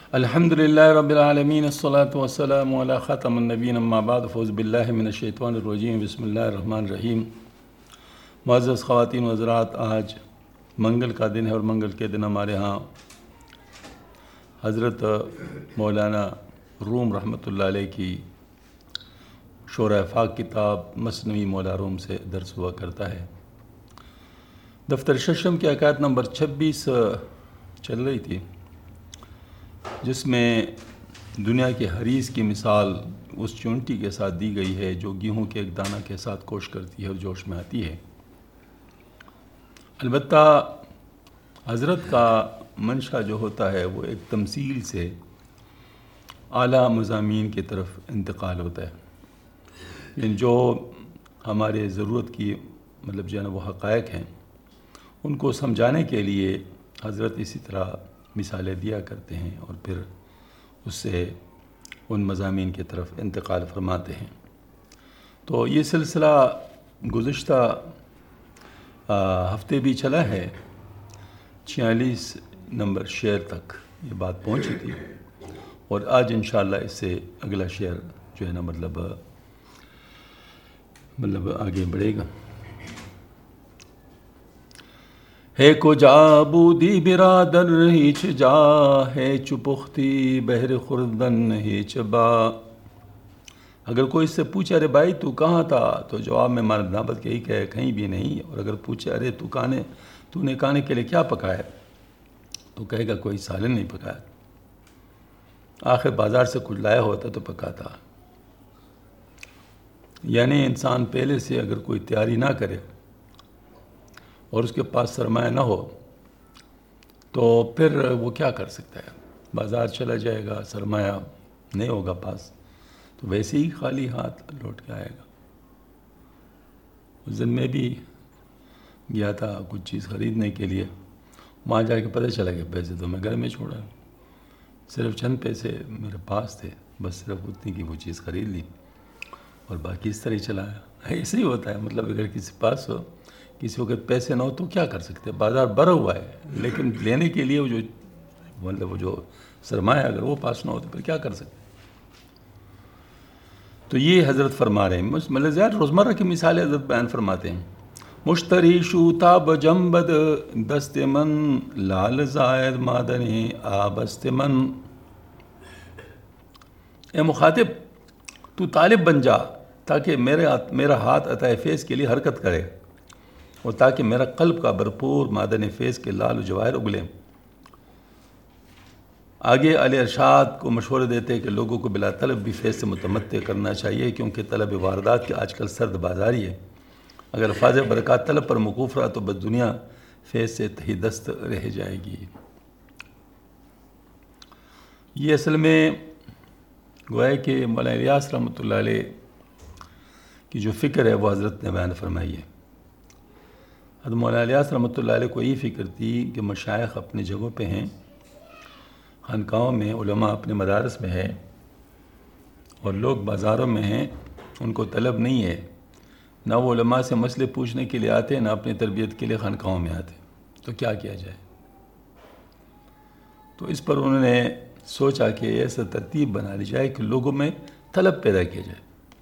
الحمدللہ رب العالمین الصلاۃ والسلام علی خاتم النبیین اما بعد فاعوذ باللہ من الشیطان الرجیم بسم اللہ الرحمن الرحیم۔ معزز خواتین و حضرات، آج منگل کا دن ہے اور منگل کے دن ہمارے ہاں حضرت مولانا روم رحمۃ اللہ علیہ کی شورۂ فاق کتاب مثنوی مولا روم سے درس ہوا کرتا ہے۔ دفتر ششم کی آیت نمبر 26 چل رہی تھی، جس میں دنیا کے حریص کی مثال اس چونٹی کے ساتھ دی گئی ہے جو گیہوں کے ایک دانہ کے ساتھ کوش کرتی ہے اور جوش میں آتی ہے۔ البتہ حضرت کا منشا جو ہوتا ہے وہ ایک تمثیل سے اعلیٰ مضامین کی طرف انتقال ہوتا ہے، لیکن جو ہمارے ضرورت کی جو ہے نا وہ حقائق ہیں، ان کو سمجھانے کے لیے حضرت اسی طرح مثالیں دیا کرتے ہیں اور پھر اس سے ان مضامین کی طرف انتقال فرماتے ہیں۔ تو یہ سلسلہ گزشتہ ہفتے بھی چلا ہے، 46 نمبر شعر تک یہ بات پہنچی تھی، اور آج انشاءاللہ اس سے اگلا شعر جو ہے نا مطلب آگے بڑھے گا۔ ہے کجا بودی برادر ہیچ جا، ہے چپختی بہر خوردن ہیچ با۔ اگر کوئی اس سے پوچھے ارے بھائی تو کہاں تھا، تو جواب میں مارد نابت کے ہی کہے کہیں بھی نہیں، اور اگر پوچھے ارے تو نے کھانے کے لیے کیا پکایا، تو کہے گا کوئی سالن نہیں پکایا، آخر بازار سے کچھ لایا ہوتا تو پکاتا۔ یعنی انسان پہلے سے اگر کوئی تیاری نہ کرے اور اس کے پاس سرمایہ نہ ہو تو پھر وہ کیا کر سکتا ہے؟ بازار چلا جائے گا، سرمایہ نہیں ہوگا پاس، تو ویسے ہی خالی ہاتھ لوٹ کے آئے گا۔ اس دن میں بھی گیا تھا کچھ چیز خریدنے کے لیے، وہاں جا کے پتہ چلا کہ پیسے تو میں گھر میں چھوڑا، صرف چند پیسے میرے پاس تھے، بس صرف اتنی کی وہ چیز خرید لی اور باقی اس طرح ہی چلایا۔ ایسے ہی ہوتا ہے، اگر کسی پاس ہو، کسی وقت پیسے نہ ہو تو کیا کر سکتے، بازار بھرا ہوا ہے، لیکن لینے کے لیے وہ جو سرمایہ اگر وہ پاس نہ ہو تو پھر کیا کر سکتے۔ تو یہ حضرت فرما رہے ہیں، زیادہ روزمرہ کی مثالیں حضرت بیان فرماتے ہیں۔ مشتری شوتاب جنبد دست من، لال زائد مادن آبست من۔ اے مخاطب، تو طالب بن جا تاکہ میرا ہاتھ عطا فیض کے لیے حرکت کرے، اور تاکہ میرا قلب کا بھرپور معدن فیض کے لال و جواہر اگلیں۔ آگے علی ارشاد کو مشورے دیتے ہیں کہ لوگوں کو بلا طلب بھی فیض سے متمتع کرنا چاہیے، کیونکہ طلب واردات کی آج کل سرد بازاری ہے۔ اگر فاضل برکات طلب پر موقوف رہا تو بس دنیا فیض سے تہی دست رہ جائے گی۔ یہ اصل میں گویا کہ مولانا الیاس رحمۃ اللہ علیہ کی جو فکر ہے وہ حضرت نے بیان فرمائی ہے۔ حضرت مولانا الیاس رحمۃ اللہ علیہ کو یہ فکر تھی کہ مشائخ اپنی جگہوں پہ ہیں، خانقاہوں میں، علماء اپنے مدارس میں ہیں، اور لوگ بازاروں میں ہیں، ان کو طلب نہیں ہے، نہ وہ علماء سے مسئلے پوچھنے کے لیے آتے، نہ اپنی تربیت کے لیے خانقاہوں میں آتے، تو کیا کیا جائے؟ تو اس پر انہوں نے سوچا کہ ایسا ترتیب بنا لی جائے کہ لوگوں میں طلب پیدا کیا جائے،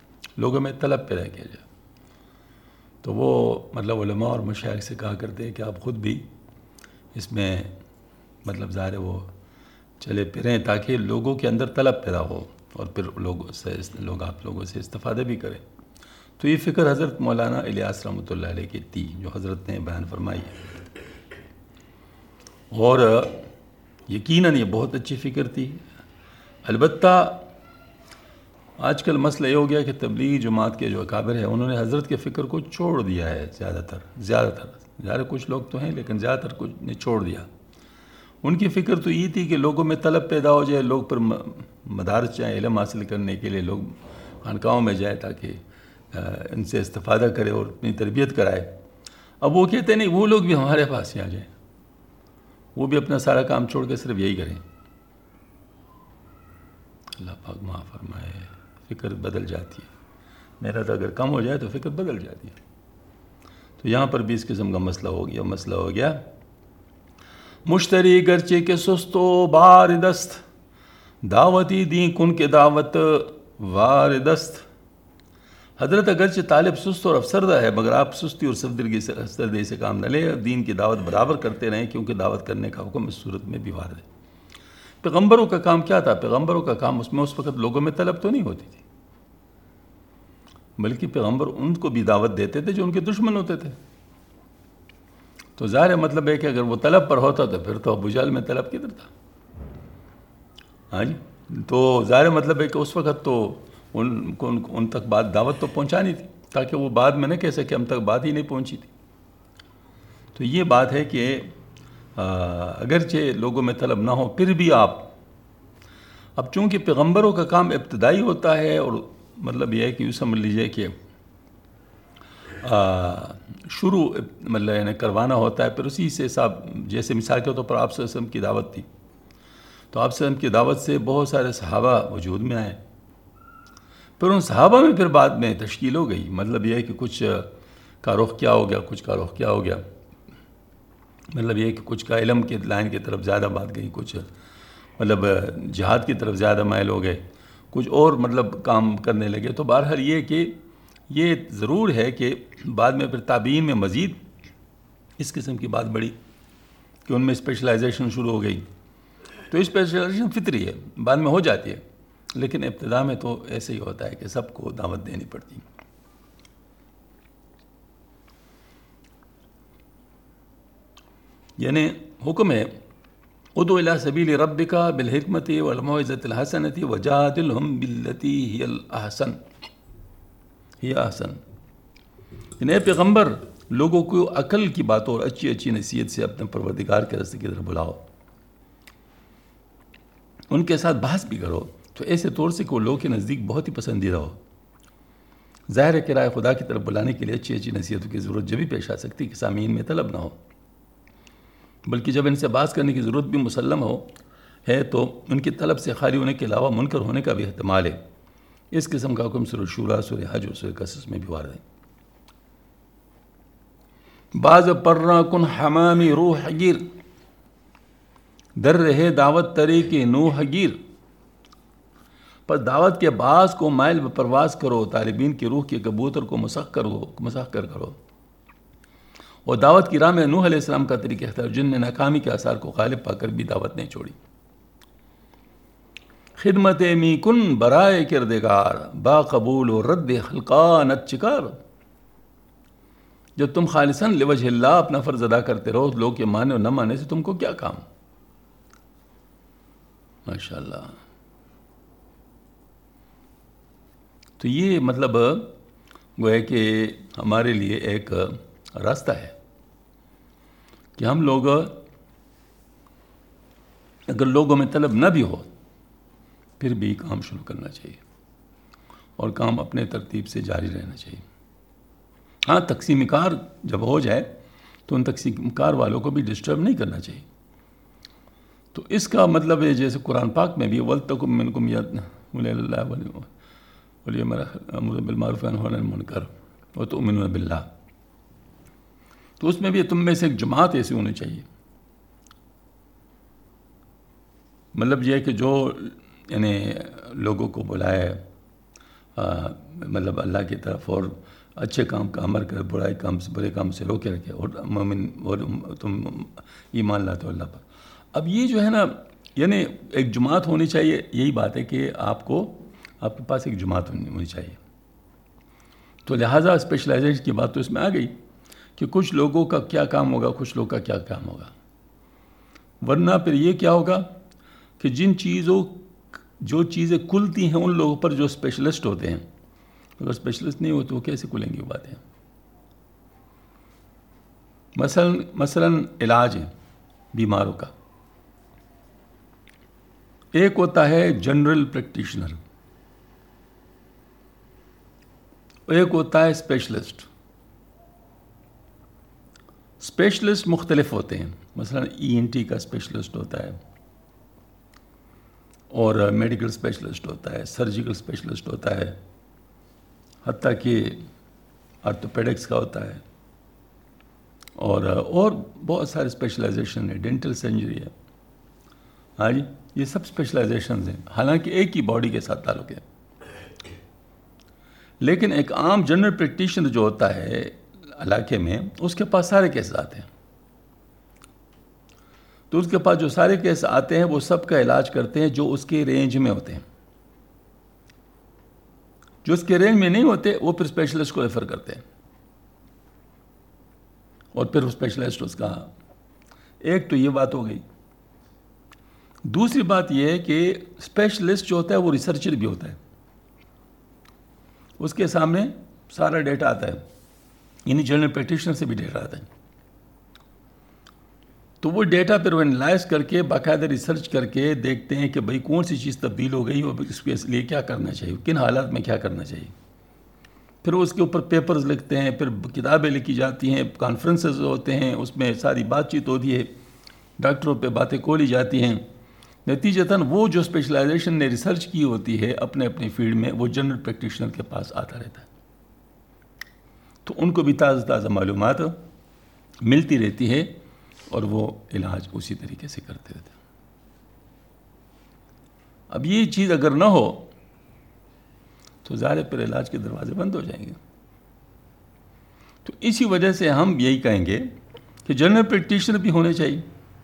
تو وہ علماء اور مشائخ سے کہا کرتے ہیں کہ آپ خود بھی اس میں ظاہر ہے وہ چلے پھریں تاکہ لوگوں کے اندر طلب پیدا ہو، اور پھر لوگ آپ لوگوں سے استفادہ بھی کریں۔ تو یہ فکر حضرت مولانا الیاس رحمۃ اللہ علیہ کی تھی جو حضرت نے بیان فرمائی ہے، اور یقیناً یہ بہت اچھی فکر تھی۔ البتہ آج کل مسئلہ یہ ہو گیا کہ تبلیغی جماعت کے جو اکابر ہیں انہوں نے حضرت کے فکر کو چھوڑ دیا ہے، زیادہ تر کچھ لوگ تو ہیں لیکن زیادہ تر کچھ نے چھوڑ دیا۔ ان کی فکر تو یہ تھی کہ لوگوں میں طلب پیدا ہو جائے، لوگ پر مدارس جائیں علم حاصل کرنے کے لیے، لوگ خانقاہوں میں جائیں تاکہ ان سے استفادہ کرے اور اپنی تربیت کرائے۔ اب وہ کہتے نہیں، وہ لوگ بھی ہمارے پاس ہی آ جائیں، وہ بھی اپنا سارا کام چھوڑ کے صرف یہی کریں۔ اللہ پاک معاف فرمائے، فکر بدل جاتی ہے، محنت اگر کم ہو جائے تو فکر بدل جاتی ہے۔ تو یہاں پر بھی اس قسم کا مسئلہ ہو گیا۔ مشتری گرچہ کے سست و بار دست، دعوتی دین کن کے دعوت واردست. حضرت اگرچہ طالب سست اور افسردہ ہے مگر آپ سستی اور سردی سے کام نہ لیں، دین کی دعوت برابر کرتے رہیں، کیونکہ دعوت کرنے کا حکم اس صورت میں بھی وارد ہے. پیغمبروں کا کام کیا تھا؟ پیغمبروں کا کام اس وقت لوگوں میں طلب تو نہیں ہوتی تھی، بلکہ پیغمبر ان کو بھی دعوت دیتے تھے جو ان کے دشمن ہوتے تھے. تو ظاہر مطلب ہے کہ اگر وہ طلب پر ہوتا تو پھر تو ابو جہل میں طلب کدھر تھا؟ ہاں جی. تو ظاہر مطلب ہے کہ اس وقت تو ان تک بات دعوت تو پہنچانی تھی، تاکہ وہ بعد میں نہ کہہ سکے ہم تک بات ہی نہیں پہنچی تھی. تو یہ بات ہے کہ اگرچہ لوگوں میں طلب نہ ہو پھر بھی اب چونکہ پیغمبروں کا کام ابتدائی ہوتا ہے، اور مطلب یہ ہے کہ یوں سمجھ لیجئے کہ شروع مطلب یعنی کروانا ہوتا ہے، پھر اسی سے صاحب جیسے مثال کے طور پر آپ صلی اللہ علیہ وسلم کی دعوت تھی، تو آپ صلی اللہ علیہ وسلم کی دعوت سے بہت سارے صحابہ وجود میں آئے. پھر ان صحابہ میں پھر بعد میں تشکیل ہو گئی. مطلب یہ ہے کہ کچھ کا رخ کیا ہو گیا، کچھ کا رخ کیا ہو گیا. مطلب یہ ہے کہ کچھ کا علم کے لائن کی طرف زیادہ بات گئی، کچھ مطلب جہاد کی طرف زیادہ مائل ہو گئے، کچھ اور مطلب کام کرنے لگے. تو بہرحال یہ کہ یہ ضرور ہے کہ بعد میں پھر تابعین میں مزید اس قسم کی بات بڑھی کہ ان میں اسپیشلائزیشن شروع ہو گئی. تو اسپیشلائزیشن فطری ہے، بعد میں ہو جاتی ہے، لیکن ابتدا میں تو ایسے ہی ہوتا ہے کہ سب کو دعوت دینی پڑتی. یعنی حکم ہے ادعو الی سبیل ربک بالحکمت والموعظۃ الحسنۃ وجادلہم باللتی ہی احسن. یعنی اے پیغمبر لوگوں کو عقل کی باتوں اور اچھی اچھی نصیحت سے اپنے پروردگار کے راستے کی طرف بلاؤ، ان کے ساتھ بحث بھی کرو تو ایسے طور سے کہ وہ لوگوں کے نزدیک بہت ہی پسندیدہ ہو. ظاہر ہے کہ رائے خدا کی طرف بلانے کے لیے اچھی اچھی نصیحتوں کی ضرورت جب بھی پیش آ سکتی کہ سامعین میں طلب نہ ہو، بلکہ جب ان سے بحث کرنے کی ضرورت بھی مسلم ہے تو ان کی طلب سے خالی ہونے کے علاوہ منکر ہونے کا بھی احتمال ہے. اس قسم کا حکم سورہ شورا، سورہ حج اور سورہ قصص میں بھی وارد ہے. باز پرنا کن حمامی روح گیر، در رہے دعوت طریق نوح گیر. پر دعوت کے بعض کو مائل پرواز کرو، طالبین کی روح کے کبوتر کو مسخر کرو. اور دعوت کی راہ میں نوح علیہ السلام کا طریقہ اختیار، جن نے ناکامی کے آثار کو غالب پا کر بھی دعوت نہیں چھوڑی. خدمت می کن برائے کردگار، با قبول و رد خلقانت چکار. جب تم خالصاً لوجہ اللہ اپنا فرض ادا کرتے رہو، لوگ کے مانے اور نہ مانے سے تم کو کیا کام. ماشاءاللہ. تو یہ مطلب وہ ہے کہ ہمارے لیے ایک راستہ ہے کہ ہم لوگ اگر لوگوں میں طلب نہ بھی ہو پھر بھی کام شروع کرنا چاہیے اور کام اپنے ترتیب سے جاری رہنا چاہیے. ہاں تقسیم کار جب ہو جائے تو ان تقسیم کار والوں کو بھی ڈسٹرب نہیں کرنا چاہیے. تو اس کا مطلب ہے جیسے قرآن پاک میں بھی وَلْتَكُن مِّنْكُمْ يَدْعُونَ وَلْيَأْمُرُوا بِالْمَعْرُوفِ وَيَنْهُونَ عَنِ الْمُنكَرِ وَتُؤْمِنُونَ بِاللَّهِ. تو اس میں بھی تم میں سے ایک جماعت ایسی ہونی چاہیے، مطلب یہ کہ جو یعنی لوگوں کو بلائے مطلب اللہ کی طرف اور اچھے کام کا امر کر، برے کام سے روکے رکھے، اور مومن اور تم ایمان لاتے ہو اللہ پر. اب یہ جو ہے نا یعنی ایک جماعت ہونی چاہیے. یہی بات ہے کہ آپ کے پاس ایک جماعت ہونی چاہیے. تو لہٰذا اسپیشلائزیشن کی بات تو اس میں آ گئی کہ کچھ لوگوں کا کیا کام ہوگا، کچھ لوگوں کا کیا کام ہوگا. ورنہ پھر یہ کیا ہوگا کہ جو چیزیں کھلتی ہیں ان لوگوں پر جو اسپیشلسٹ ہوتے ہیں، اگر اسپیشلسٹ نہیں ہوتے وہ کیسے کھلیں گی وہ باتیں. مثلا علاج ہے بیماروں کا، ایک ہوتا ہے جنرل پریکٹیشنر، ایک ہوتا ہے اسپیشلسٹ. اسپیشلسٹ مختلف ہوتے ہیں، مثلا ENT کا اسپیشلسٹ ہوتا ہے، اور میڈیکل اسپیشلسٹ ہوتا ہے، سرجیکل اسپیشلسٹ ہوتا ہے، حتیٰ کہ آرتھوپیڈکس کا ہوتا ہے، اور بہت سارے اسپیشلائزیشن ہے، ڈینٹل سرجری ہے. ہاں جی، یہ سب اسپیشلائزیشنز ہیں، حالانکہ ایک ہی باڈی کے ساتھ تعلق ہے. لیکن ایک عام جنرل پریکٹیشنر جو ہوتا ہے علاقے میں، اس کے پاس سارے کیس آتے ہیں. تو اس کے پاس جو سارے کیس آتے ہیں وہ سب کا علاج کرتے ہیں جو اس کے رینج میں ہوتے ہیں. جو اس کے رینج میں نہیں ہوتے وہ پھر اسپیشلسٹ کو ریفر کرتے ہیں، اور پھر اسپیشلسٹ اس کا. ایک تو یہ بات ہو گئی. دوسری بات یہ ہے کہ اسپیشلسٹ جو ہوتا ہے وہ ریسرچر بھی ہوتا ہے. اس کے سامنے سارا ڈیٹا آتا ہے، یعنی جنرل پریکٹیشنر سے بھی ڈیٹا آتا ہے. تو وہ ڈیٹا پھر وہ انالائز کر کے باقاعدہ ریسرچ کر کے دیکھتے ہیں کہ بھئی کون سی چیز تبدیل ہو گئی اور اس کے لیے کیا کرنا چاہیے، کن حالات میں کیا کرنا چاہیے. پھر اس کے اوپر پیپرز لکھتے ہیں، پھر کتابیں لکھی جاتی ہیں، کانفرنسز ہوتے ہیں، اس میں ساری بات چیت ہوتی ہے، ڈاکٹروں پہ باتیں کھولی جاتی ہیں. نتیجتاً وہ جو اسپیشلائزیشن نے ریسرچ کی ہوتی ہے اپنے اپنی فیلڈ میں، وہ جنرل پریکٹیشنر کے پاس آتا رہتا ہے. تو ان کو بھی تازہ تازہ معلومات ملتی رہتی ہے اور وہ علاج اسی طریقے سے کرتے رہتے ہیں. اب یہ چیز اگر نہ ہو تو ظاہر پر علاج کے دروازے بند ہو جائیں گے. تو اسی وجہ سے ہم یہی کہیں گے کہ جنرل پریکٹیشنر بھی ہونے چاہیے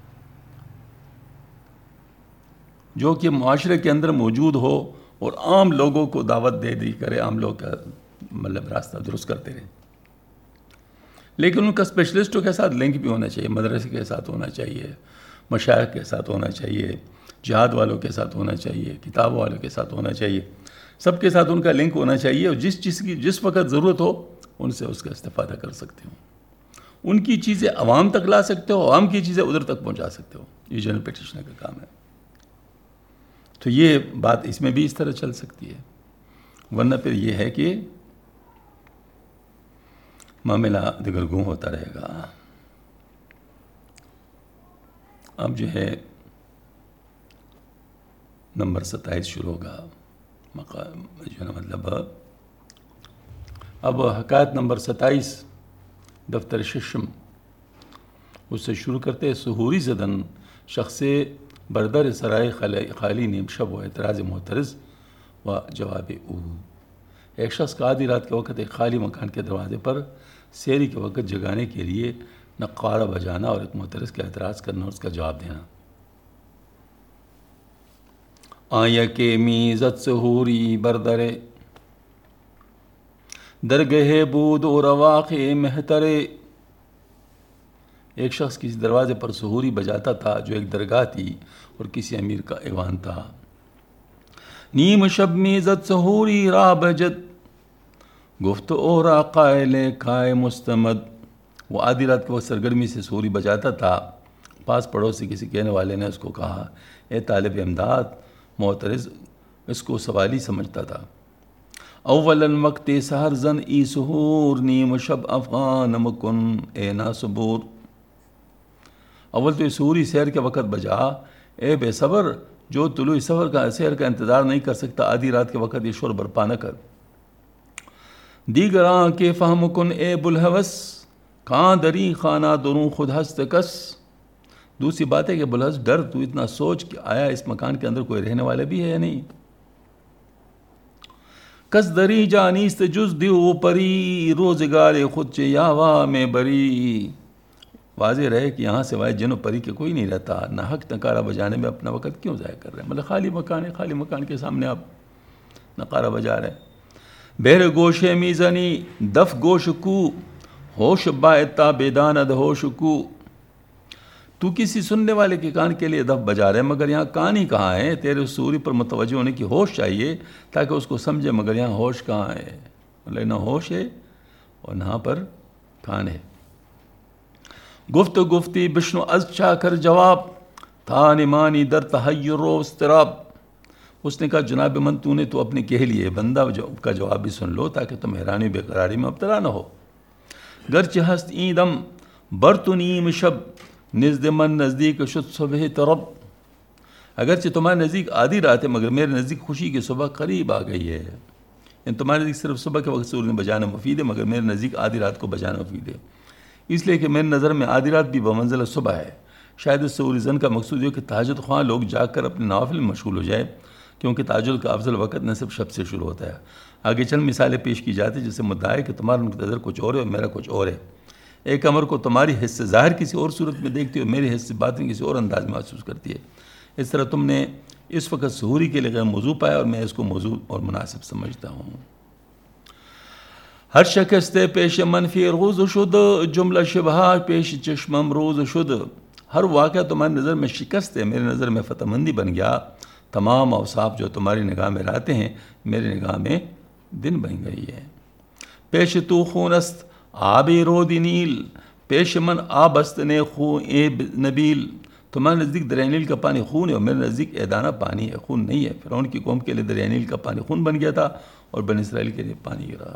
جو کہ معاشرے کے اندر موجود ہو اور عام لوگوں کو دعوت دے دی کرے، عام لوگ کا مطلب راستہ درست کرتے رہے. لیکن ان کا اسپیشلسٹوں کے ساتھ لنک بھی ہونا چاہیے، مدرسے کے ساتھ ہونا چاہیے، مشائخ کے ساتھ ہونا چاہیے، جہاد والوں کے ساتھ ہونا چاہیے، کتاب والوں کے ساتھ ہونا چاہیے. سب کے ساتھ ان کا لنک ہونا چاہیے، اور جس چیز کی جس وقت ضرورت ہو ان سے اس کا استفادہ کر سکتے ہو. ان کی چیزیں عوام تک لا سکتے ہو، عوام کی چیزیں ادھر تک پہنچا سکتے ہو. یہ جنرل پریکٹیشنر کا کام ہے. تو یہ بات اس میں بھی اس طرح چل سکتی ہے. ورنہ پھر یہ ہے کہ معاملہ دگرگوں ہوتا رہے گا. اب جو ہے نمبر 27 شروع ہوگا، جو ہے مطلب اب حکایت نمبر 27 دفتر ششم اس سے شروع کرتے ہیں. سحوری زدن شخص بردر سرائے خالی نیم شب و اعتراض محترز و جواب او. ایک شخص کا آدھی رات کے وقت ایک خالی مکان کے دروازے پر سیری کے وقت جگانے کے لیے نقارہ بجانا اور ایک محترز کا اعتراض کرنا اور اس کا جواب دینا. آیا کے میزت سحوری بردرے درگہ بود و رواقِ مہترے. ایک شخص کسی دروازے پر سحوری بجاتا تھا جو ایک درگاہ تھی اور کسی امیر کا ایوان تھا. نیم شب میزت سحوری راہ بجت گفت اورا قائل کھائے مستمد. وہ آدھی رات کے وقت سرگرمی سے سحوری بجاتا تھا. پاس پڑوس سے کسی کہنے والے نے اس کو کہا، اے طالب امداد. معترض اس کو سوالی سمجھتا تھا. اولاً وقت سحر زن ای سحور نیم شب افغان مکن اے نا صبور. اول تو سحوری سحر کے وقت بجا، اے بے صبر جو طلوع سحر کا انتظار نہیں کر سکتا، آدھی رات کے وقت یہ شور برپا نہ کر. دیگراں کے فہم کن اے بلحوث کہاں دری خانہ دروں خود ہست کس. دوسری بات ہے کہ بلحوث ڈر، تو اتنا سوچ کہ آیا اس مکان کے اندر کوئی رہنے والا بھی ہے یا نہیں. کس دری جانیست جز دیو پری روزگار خود چے یاوا میں بری. واضح رہے کہ یہاں سوائے جن و پری کے کوئی نہیں رہتا. نہ حق نقارہ بجانے میں اپنا وقت کیوں ضائع کر رہے ہیں؟ مطلب خالی مکان ہے، خالی مکان کے سامنے آپ نقارہ بجا رہے ہیں. بہر گوش میزنی دف گوش کو ہوش باعتا بیداند ہوش کو. تو کسی سننے والے کے کان کے لیے دف بجا رہے مگر یہاں کان ہی کہاں ہے؟ تیرے سوری پر متوجہ ہونے کی ہوش چاہیے تاکہ اس کو سمجھے، مگر یہاں ہوش کہاں ہے؟ مطلب نہ ہوش ہے اور نہ پر کان ہے. گفت گفتی بشنو از چاکر جواب تھا نمانی در تحیر و اضطراب. اس نے کہا جناب من تو نے تو اپنے کہہ لیے، بندہ کا جواب بھی سن لو تاکہ تم حیرانی بے قراری میں مبتلا نہ ہو. گرچہ ہست ایندم برتو نیم شب نزد من نزدیک شد صبح طرب. اگرچہ تمہارے نزدیک آدھی رات ہے مگر میرے نزدیک خوشی کی صبح قریب آ گئی ہے. یعنی تمہارے نزدیک صرف صبح کے وقت سورج بجانا مفید ہے مگر میرے نزدیک آدھی رات کو بجانا مفید ہے، اس لیے کہ میری نظر میں آدھی رات بھی بمنزل صبح ہے. شاید اس سے اوریزن کا مقصود یہ کہ تہجد خواہ لوگ جاگ کر اپنے نوافل میں مشغول ہو جائے، کیونکہ تہجد کا افضل وقت نہ صرف شب سے شروع ہوتا ہے۔ آگے چند مثالیں پیش کی جاتی ہیں جس سے مدعا ہے کہ تمہارا نظر کچھ اور ہے اور میرا کچھ اور ہے۔ ایک امر کو تمہاری حس ظاہر کسی اور صورت میں دیکھتی ہو، میری حس باطن کسی اور انداز میں محسوس کرتی ہے۔ اس طرح تم نے اس وقت ظہوری کے لیے غیر موضوع پایا اور میں اس کو موضوع اور مناسب سمجھتا ہوں۔ ہر شکست پیش منفی روز شد، جملہ شبہ پیش چشمم روز شد۔ ہر واقعہ تمہاری نظر میں شکست ہے، میری نظر میں فتح مندی بن گیا۔ تمام اوصاف جو تمہاری نگاہ میں رہتے ہیں میری نگاہ میں دن بن گئی ہے۔ پیش تو خونست آبی رود نیل، پیش من آبست نے خون اے نبیل۔ تمہارے نزدیک دریا نیل کا پانی خون ہے اور میرے نزدیک ایدانہ پانی ہے، خون نہیں ہے۔ فرعون کی قوم کے لیے دریا نیل کا پانی خون بن گیا تھا اور بنی اسرائیل کے لیے پانی رہا۔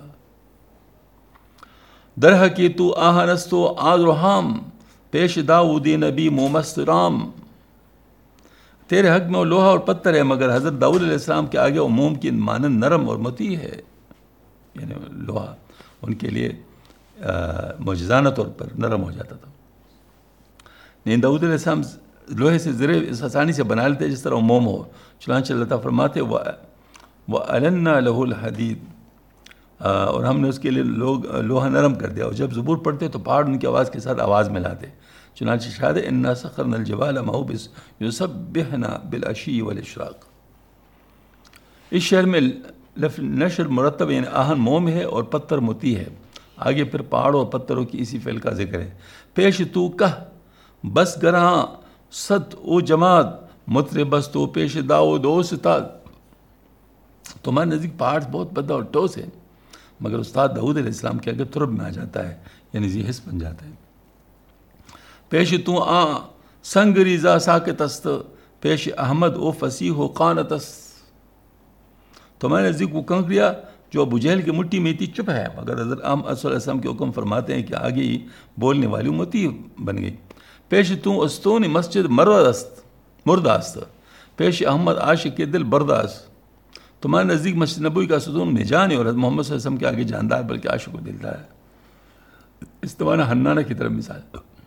درہ کی تو آہنستو آدرہام، پیش داؤدی نبی مومست رام۔ تیرے حق میں وہ لوہا اور پتھر ہے، مگر حضرت داؤد علیہ السلام کے آگے وہ موم کی مانند نرم اور مطیع ہے۔ یعنی لوہا ان کے لیے معجزانہ طور پر نرم ہو جاتا تھا۔ نہیں، داؤد علیہ السلام لوہے سے زرے اس آسانی سے بنا لیتے جس طرح وہ موم ہو۔ چنانچہ اللہ تعالیٰ فرماتے وَأَلَنَّا لَهُ الْحَدِيدِ، اور ہم نے اس کے لیے لوہا نرم کر دیا، اور جب زبور پڑھتے تو پہاڑ ان کی آواز کے ساتھ آواز ملاتے۔ چنانچہ شاہد اِنَّا سَخَّرْنَا الْجِبَالَ مَعَهُ يُسَبِّحْنَا بِالْعَشِيِّ وَالْإِشْرَاقِ۔ اس شعر میں نشر مرتب یعنی آہن موم ہے اور پتھر مطیع ہے۔ آگے پھر پہاڑوں اور پتھروں کی اسی فعل کا ذکر ہے۔ پیش تو کہ بس گراں صد او جماد، مطر بس تو پیش داؤد او ستاد۔ تمہارے نزدیک پہاڑ بہت بدا اور ٹوس ہے، مگر استاد داؤد علیہ السلام کے آگے ترب میں آ جاتا ہے، یعنی ذی حس بن جاتا ہے۔ پیش تو آ سنگ ریزا ساکت است، پیش احمد او فصیح و قانت است۔ تمہارے نزدیک وہ کنکریا جو ابو جہل کی مٹی میں تھی چپ ہے، مگر حضرت احمد صلی اللہ علیہ وسلم کے حکم فرماتے ہیں کہ آگے ہی بولنے والی مطیع بن گئی۔ پیش تو استون مسجد مردہ است، پیش احمد عاشق کے دل بردہ است۔ تمہارے نزدیک مسجد نبوی کا ستون میں جان ہے اور حضرت محمد صلی اللہ علیہ وسلم کے آگے جاندار بلکہ عاشق و دلدار ہے۔ استوانہ حنانہ کی طرف مثال،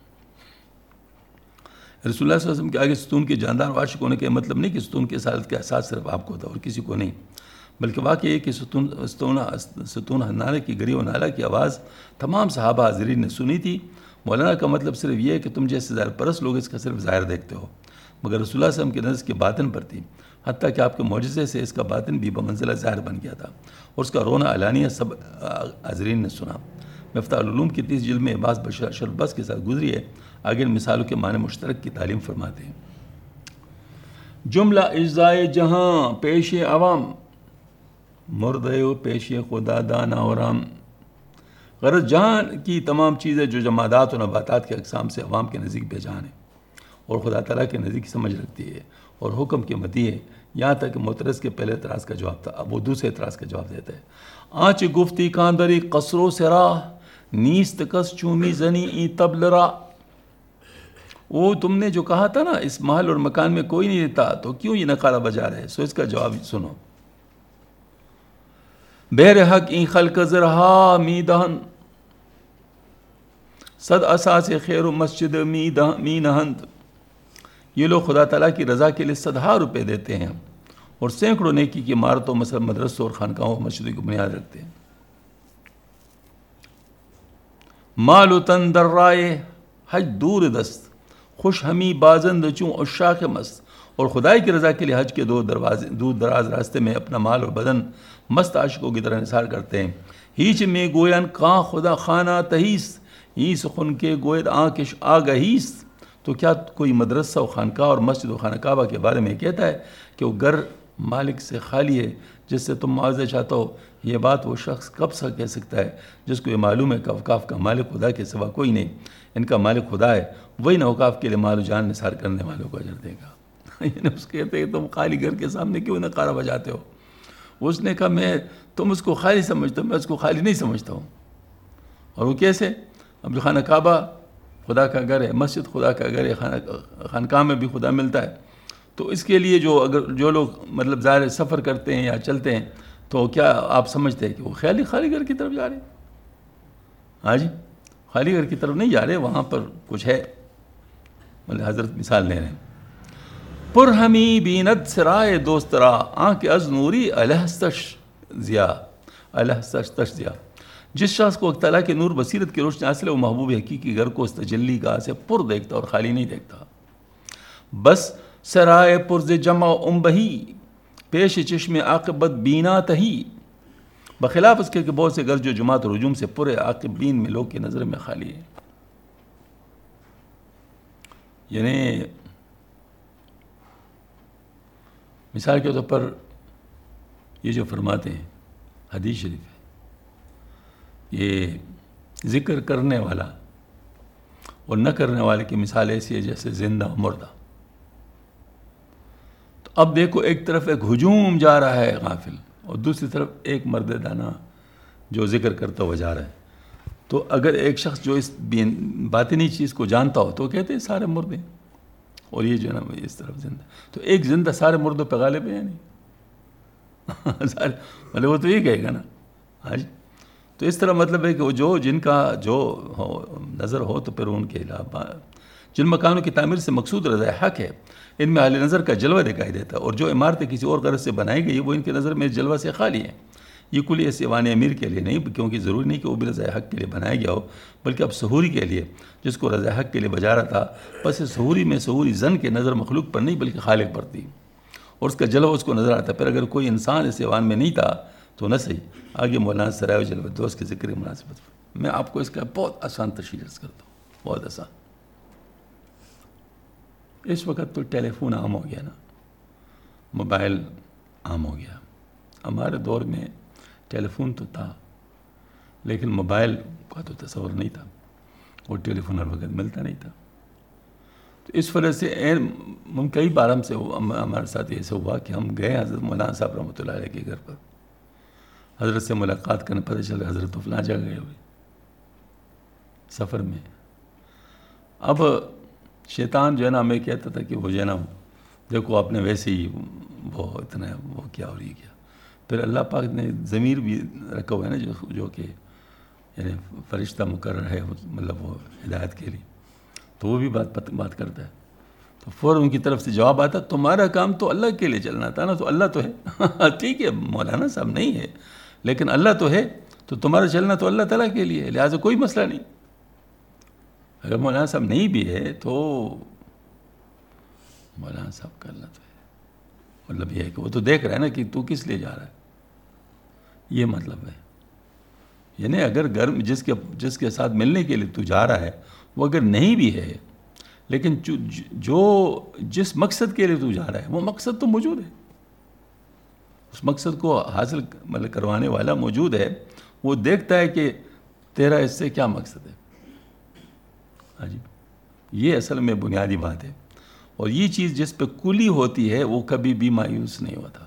رسول اللہ صلی اللہ علیہ وسلم کے آگے ستون کے جاندار و عاشق ہونے کا مطلب نہیں کہ ستون کے سالت کا احساس صرف آپ کو ہوتا اور کسی کو نہیں، بلکہ واقعی ہے کہ ستون حنانہ کی گری و نالہ کی آواز تمام صحابہ حاضرین نے سنی تھی۔ مولانا کا مطلب صرف یہ ہے کہ تم جیسے ظاہر پرست لوگ اس کا صرف ظاہر دیکھتے ہو، مگر رسول اللہ صلی اللہ علیہ وسلم کی نظر کے باطن پر تھی، حتیٰ کہ آپ کے معجزے سے اس کا باطن بھی بمنزلہ ظاہر بن گیا تھا اور اس کا رونا علانیہ سب حاضرین نے سنا۔ مفتاح العلوم کی 30 جلد میں عباس بشر اشرف بس کے ساتھ گزری ہے۔ آگے ان مثالوں کے معنی مشترک کی تعلیم فرماتے ہیں۔ جملہ اجزائے جہاں پیش عوام، مردے و پیش خدا دانا و رام۔ غرض جہاں کی تمام چیزیں جو جمادات و نباتات کے اقسام سے عوام کے نزدیک بے جان ہیں اور خدا تعالیٰ کے نزدیک سمجھ رکھتی ہے اور حکم کے مطیع ہے، یہاں تک کہ معترض کے پہلے اعتراض کا جواب تھا، اب وہ دوسرے اعتراض کا جواب دیتا ہے۔ آنچ گفتی کاندری قصرو سراہ، نیست کس چومی زنی ای تبلرا۔ وہ تم نے جو کہا تھا نا اس محل اور مکان میں کوئی نہیں رہتا تو کیوں یہ نقارہ بجا رہے، سو اس کا جواب سنو۔ بہر حق این خلق زرہا می دہن، صد اساس خیر و مسجد می نہند۔ یہ لوگ خدا تعالیٰ کی رضا کے لیے 100,000 روپے دیتے ہیں اور سینکڑوں نیکی کی عمارتوں مثلا مدرسوں اور خانقاہوں اور مسجدوں کی بنیاد رکھتے ہیں۔ مال و تن در رائے حج دور دست، خوش ہمی بازند چوں عشاق مست۔ اور خدائی کی رضا کے لیے حج کے دور دراز راستے میں اپنا مال اور بدن مست عاشقوں کی طرح نثار کرتے ہیں۔ ہیچ میں گوین کاں خدا خانہ تہیس، ہی سخن کے گوید آنکش آگہیس۔ تو کیا کوئی مدرسہ و خانقاہ اور مسجد و خانہ کعبہ کے بارے میں کہتا ہے کہ وہ گھر مالک سے خالی ہے جس سے تم معاوضہ چاہتا ہو؟ یہ بات وہ شخص کب سا کہہ سکتا ہے جس کو یہ معلوم ہے کہ اوقاف کا مالک خدا کے سوا کوئی نہیں، ان کا مالک خدا ہے، وہی نہ اوقاف کے لیے مال و جان نثار کرنے والوں کو اجر دے گا۔ یعنی اس کہتے ہیں تم خالی گھر کے سامنے کیوں نقارہ بجاتے ہو؟ اس نے کہا تم اس کو خالی سمجھتے ہو، میں اس کو خالی نہیں سمجھتا ہوں۔ اور وہ کیسے؟ اب جو خانہ کعبہ خدا کا گھر ہے، مسجد خدا کا گھر ہے، خانقاہ میں بھی خدا ملتا ہے، تو اس کے لیے جو لوگ مطلب ظاہر سفر کرتے ہیں یا چلتے ہیں تو کیا آپ سمجھتے ہیں کہ وہ خالی گھر کی طرف جا رہے ہیں؟ ہاں جی، خالی گھر کی طرف نہیں جا رہے، وہاں پر کچھ ہے، مطلب حضرت مثال لے رہے ہیں، پر ہمی بیند سرائے دوست را آنکھ از نوری الہستش ضیا، الہستش ضیا. جس شخص کو اللہ تعالیٰ کے نور بصیرت کی روشنی حاصل ہے وہ محبوب حقیقی گھر کو اس تجلی گاہ سے پر دیکھتا اور خالی نہیں دیکھتا. بس سرائے پرز جمع بہی پیش چشم عاقبت بینا تہی، بخلاف اس کے کہ بہت سے گھر جو جماعت اور ہجوم سے پورے عاقب بین میں لوگ کی نظر میں خالی ہے. یعنی مثال کے طور پر یہ جو فرماتے ہیں حدیث شریف ہے، یہ ذکر کرنے والا اور نہ کرنے والے کی مثال ایسی ہے جیسے زندہ و مردہ. تو اب دیکھو ایک طرف ایک ہجوم جا رہا ہے غافل، اور دوسری طرف ایک مرد دانا جو ذکر کرتا ہوا جا رہا ہے. تو اگر ایک شخص جو اس باطنی چیز کو جانتا ہو تو وہ کہتے ہیں سارے مردے، اور یہ جو ہے نا اس طرف زندہ. تو ایک زندہ سارے مردوں پہ غالب ہے یا نہیں؟ سارے مطلب وہ تو یہ کہے گا نا. ہاں جی. تو اس طرح مطلب ہے کہ وہ جو جن کا جو نظر ہو تو پھر ان کے علاوہ جن مکانوں کی تعمیر سے مقصود رضا حق ہے ان میں اہل نظر کا جلوہ دکھائی دیتا ہے، اور جو عمارتیں کسی اور غرض سے بنائی گئی وہ ان کے نظر میں جلوہ سے خالی ہیں. یہ کل اس ایوان امیر کے لیے نہیں، کیونکہ ضروری نہیں کہ وہ بھی رضا حق کے لیے بنایا گیا ہو، بلکہ اب سہوری کے لیے جس کو رضا حق کے لیے بجا رہا تھا. بس اس سہوری میں سہوری زن کے نظر مخلوق پر نہیں بلکہ خالق پر تھی، اور اس کا جلوہ اس کو نظر آتا. پھر اگر کوئی انسان اس ایوان میں نہیں تھا تو نہ صحیح. آگے مولانا سرائے جلوہ دوست کے ذکر مناسبت میں آپ کو اس کا بہت آسان تشریح کرتا ہوں، بہت آسان. اس وقت تو ٹیلی فون عام ہو گیا نا، موبائل عام ہو گیا. ہمارے دور میں ٹیلی فون تو تھا لیکن موبائل کا تو تصور نہیں تھا، اور ٹیلی فون ہر وقت ملتا نہیں تھا. تو اس وجہ سے کئی بار ہم سے ہمارے ساتھ ایسا ہوا کہ ہم گئے حضرت مولانا صاحب رحمۃ اللہ علیہ کے گھر پر، حضرت سے ملاقات کرنے پتہ چل رہا حضرت فلاں جگہ گئے ہوئے سفر میں. اب شیطان جو ہے نا ہمیں کہتا تھا کہ وہ جو ہے نا دیکھو آپ نے ویسے ہی وہ اتنا وہ کیا اور یہ کیا. پھر اللہ پاک نے ضمیر بھی رکھا ہوا ہے نا جو کہ یعنی فرشتہ مقرر ہے مطلب وہ ہدایت کے لیے، تو وہ بھی بات کرتا ہے. تو فوراً ان کی طرف سے جواب آتا تمہارا کام تو اللہ کے لیے چلنا تھا نا. تو اللہ تو ہے ٹھیک ہے مولانا صاحب نہیں ہے لیکن اللہ تو ہے، تو تمہارا چلنا تو اللہ تعالیٰ کے لیے ہے، لہٰذا کوئی مسئلہ نہیں. اگر مولانا صاحب نہیں بھی ہے تو مولانا صاحب کا اللہ تو ہے، مطلب یہ ہے کہ وہ تو دیکھ رہا ہے نا کہ تو کس لیے جا رہا ہے. یہ مطلب ہے. یعنی اگر گھر جس کے ساتھ ملنے کے لیے تو جا رہا ہے وہ اگر نہیں بھی ہے لیکن جو جس مقصد کے لیے تو جا رہا ہے وہ مقصد تو موجود ہے، اس مقصد کو حاصل مطلب کروانے والا موجود ہے. وہ دیکھتا ہے کہ تیرا اس سے کیا مقصد ہے. ہاں جی. یہ اصل میں بنیادی بات ہے، اور یہ چیز جس پہ کلی ہوتی ہے وہ کبھی بھی مایوس نہیں ہوتا.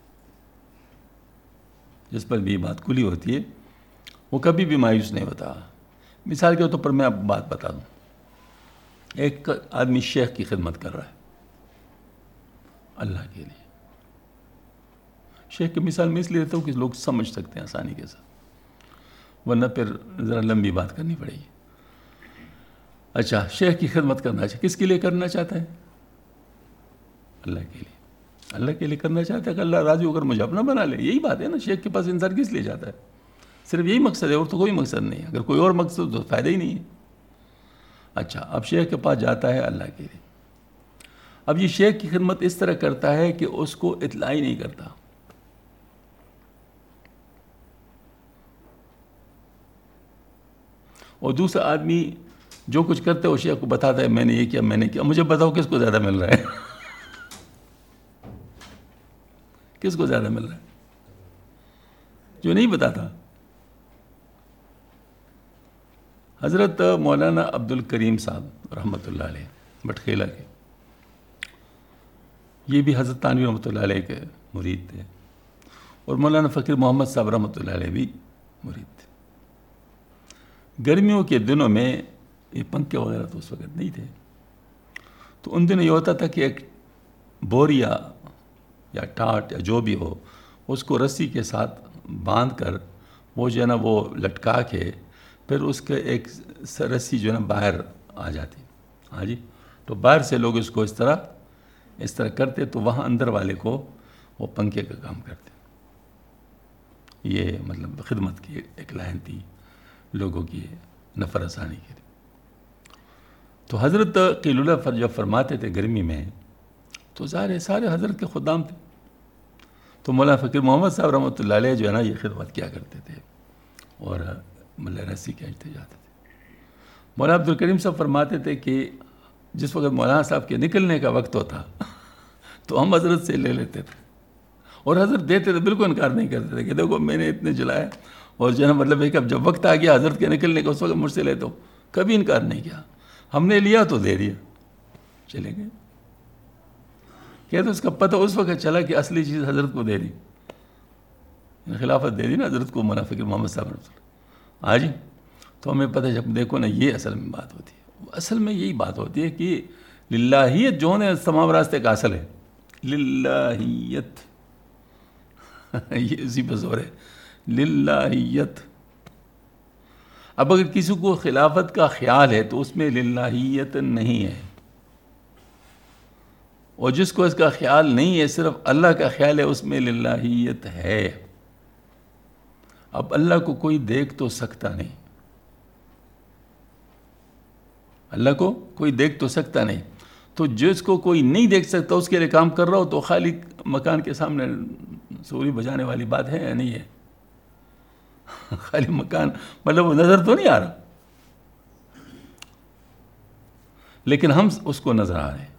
جس پر بھی بات کلی ہوتی ہے وہ کبھی بھی مایوس نہیں ہوتا. مثال کے طور پر میں آپ بات بتا دوں، ایک آدمی شیخ کی خدمت کر رہا ہے اللہ کے لیے. شیخ کی مثال میں اس لیے دیتا ہوں کہ لوگ سمجھ سکتے ہیں آسانی کے ساتھ، ورنہ پھر ذرا لمبی بات کرنی پڑے گی. اچھا، شیخ کی خدمت کرنا چاہتا ہے، کس کے لیے کرنا چاہتا ہے؟ اللہ کے لیے. اللہ کے لیے کرنا چاہتا ہے کہ اللہ راضی ہو کر مجھے اپنا بنا لے. یہی بات ہے نا، شیخ کے پاس انسان کس لیے جاتا ہے؟ صرف یہی مقصد ہے، اور تو کوئی مقصد نہیں ہے. اگر کوئی اور مقصد تو فائدہ ہی نہیں ہے. اچھا، اب شیخ کے پاس جاتا ہے اللہ کے لیے. اب یہ شیخ کی خدمت اس طرح کرتا ہے کہ اس کو اطلاع ہی نہیں کرتا. اور دوسرا آدمی جو کچھ کرتا ہے وہ شیخ کو بتاتا ہے میں نے یہ کیا، میں نے کیا. مجھے بتاؤ کس کو زیادہ مل رہا ہے؟ کس کو زیادہ مل رہا ہے؟ جو نہیں بتاتا. حضرت مولانا عبد الکریم صاحب رحمۃ اللہ علیہ بٹخیلہ کے، یہ بھی حضرت تھانوی رحمۃ اللہ علیہ کے مرید تھے، اور مولانا فقیر محمد صاحب رحمۃ اللہ علیہ بھی مرید تھے. گرمیوں کے دنوں میں یہ پنکھے وغیرہ تو اس وقت نہیں تھے، تو ان دنوں یہ ہوتا تھا کہ ایک بوریا یا ٹاٹ یا جو بھی ہو اس کو رسی کے ساتھ باندھ کر وہ جو ہے نا وہ لٹکا کے پھر اس کے ایک رسی جو ہے نا باہر آ جاتی. ہاں جی. تو باہر سے لوگ اس کو اس طرح کرتے تو وہاں اندر والے کو وہ پنکھے کا کام کرتے. یہ مطلب خدمت کی ایک لائن تھی لوگوں کی نفر آسانی کے لیے. تو حضرت قیل اللہ جب فرماتے تھے گرمی میں تو ظاہر سارے حضرت کے خدام تھے. تو مولانا فقیر محمد صاحب رحمۃ اللہ علیہ جو ہے نا یہ خدمت کیا کرتے تھے اور ملا رسی کھینچتے جاتے تھے. مولانا عبد الکریم صاحب فرماتے تھے کہ جس وقت مولانا صاحب کے نکلنے کا وقت ہوتا تو ہم حضرت سے لے لیتے تھے اور حضرت دیتے تھے, بالکل انکار نہیں کرتے تھے کہ دیکھو میں نے اتنے جلائے اور جو ہے نا مطلب ہے کہ اب جب وقت آ گیا حضرت کے نکلنے کا اس وقت مجھ سے لے تو کبھی انکار نہیں کیا. ہم نے لیا تو دے دیا, چلے گئے. کہتے اس کا پتہ اس وقت چلا کہ اصلی چیز حضرت کو دے دی, خلافت دے دی نا حضرت کو مولانا فقیر محمد صاحب رحمۃ اللہ. ہاں جی, تو ہمیں پتہ جب دیکھو نا یہ اصل میں بات ہوتی ہے. اصل میں یہی بات ہوتی ہے کہ للہیت جو ہے تمام راستے کا اصل ہے, للہیت یہ اسی پہ زور ہے, للہیت. اب اگر کسی کو خلافت کا خیال ہے تو اس میں للہیت نہیں ہے, اور جس کو اس کا خیال نہیں ہے صرف اللہ کا خیال ہے اس میں للہیت ہے. اب اللہ کو کوئی دیکھ تو سکتا نہیں, اللہ کو کوئی دیکھ تو سکتا نہیں, تو جس کو کوئی نہیں دیکھ سکتا اس کے لیے کام کر رہا ہو تو خالی مکان کے سامنے سوری بجانے والی بات ہے یا نہیں ہے؟ خالی مکان مطلب وہ نظر تو نہیں آ رہا, لیکن ہم اس کو نظر آ رہے ہیں,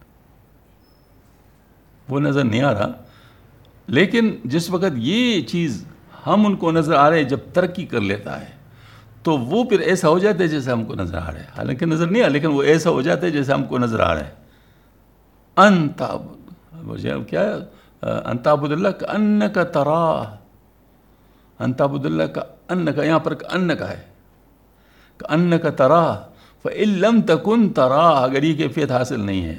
وہ نظر نہیں آ رہا. لیکن جس وقت یہ چیز ہم ان کو نظر آ رہے ہیں جب ترقی کر لیتا ہے تو وہ پھر ایسا ہو جاتا ہے جیسے ہم کو نظر آ رہا ہے, حالانکہ نظر نہیں آ لیکن وہ ایسا ہو جاتا ہے جیسے ہم کو نظر آ رہا ہے. کیا انت عبد اللہ کا ان کا تراہ, انت عبد اللہ کا ان کا, یہاں پر ان کا ہے کہ ان کا تراہ فإن لم تکن تراہ, اگر یہ کیفیت حاصل نہیں ہے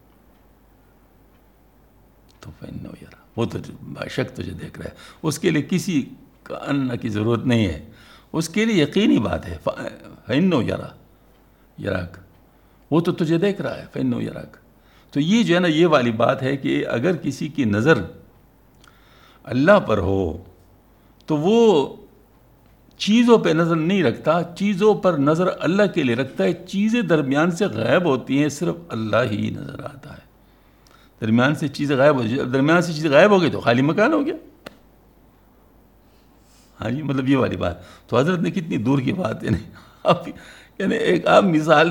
تو فإنہ یرا, وہ تو باشک تجھے دیکھ رہا ہے, اس کے لیے کسی کا ان کی ضرورت نہیں ہے, اس کے لیے یقینی بات ہے فإنہ یرا, یراک, وہ تو تجھے دیکھ رہا ہے فإنہ یراک. تو یہ جو ہے نا یہ والی بات ہے کہ اگر کسی کی نظر اللہ پر ہو تو وہ چیزوں پہ نظر نہیں رکھتا, چیزوں پر نظر اللہ کے لیے رکھتا ہے. چیزیں درمیان سے غائب ہوتی ہیں, صرف اللہ ہی نظر آتا ہے. درمیان سے چیزیں غائب ہو, درمیان سے چیزیں غائب ہو گئی تو خالی مکان ہو گیا. ہاں جی, مطلب یہ والی بات. تو حضرت نے کتنی دور کی بات یعنی ایک عام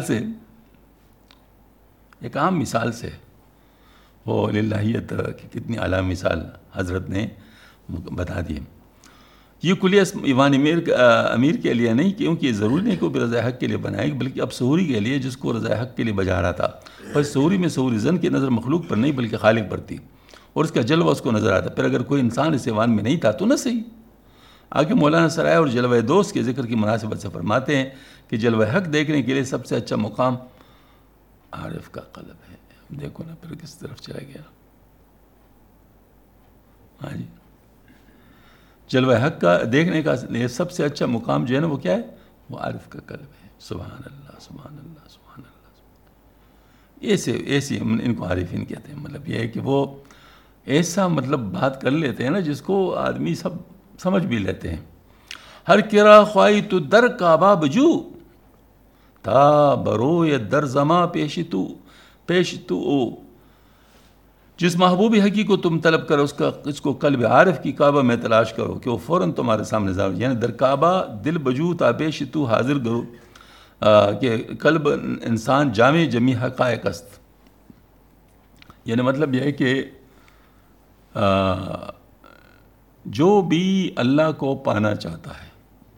مثال سے وہ للہیت کی کتنی اعلیٰ مثال حضرت نے بتا دی. یہ کلیہ ایوان امیر کے لیے نہیں, کیونکہ یہ ضروری نہیں کہ وہ رضا حق کے لیے بنائے, بلکہ اب سحوری کے لیے جس کو رضا حق کے لیے بجا رہا تھا. پر سحوری میں سحوری زن کی نظر مخلوق پر نہیں بلکہ خالق پر تھی, اور اس کا جلوہ اس کو نظر آتا. پھر اگر کوئی انسان اس ایوان میں نہیں تھا تو نہ صحیح. آگے مولانا سرائے اور جلوہ دوست کے ذکر کی مناسبت سے فرماتے ہیں کہ جلوہ حق دیکھنے کے لیے سب سے اچھا مقام عارف کا قلب ہے. دیکھو نا پھر کس طرف چلا گیا. ہاں جی, جلوہ حق کا دیکھنے کا سب سے اچھا مقام جو ہے نا وہ کیا ہے, وہ عارف کا قلب ہے. سبحان اللہ سبحان اللہ سبحان اللہ. ایسے ان کو عارفین کہتے ہیں. مطلب یہ ہے کہ وہ ایسا مطلب بات کر لیتے ہیں نا جس کو آدمی سب سمجھ بھی لیتے ہیں. ہر کرا خواہی تو در کعبہ بجو, تا برو یا در زماں پیش تو او. جس محبوب حقی کو تم طلب کرو اس کو قلب عارف کی کعبہ میں تلاش کرو کہ وہ فوراً تمہارے سامنے ظاہر, یعنی در کعبہ دل بجو تا پیش تو حاضر کرو کہ قلب انسان جامع جمی حقائق است. یعنی مطلب یہ ہے کہ جو بھی اللہ کو پانا چاہتا ہے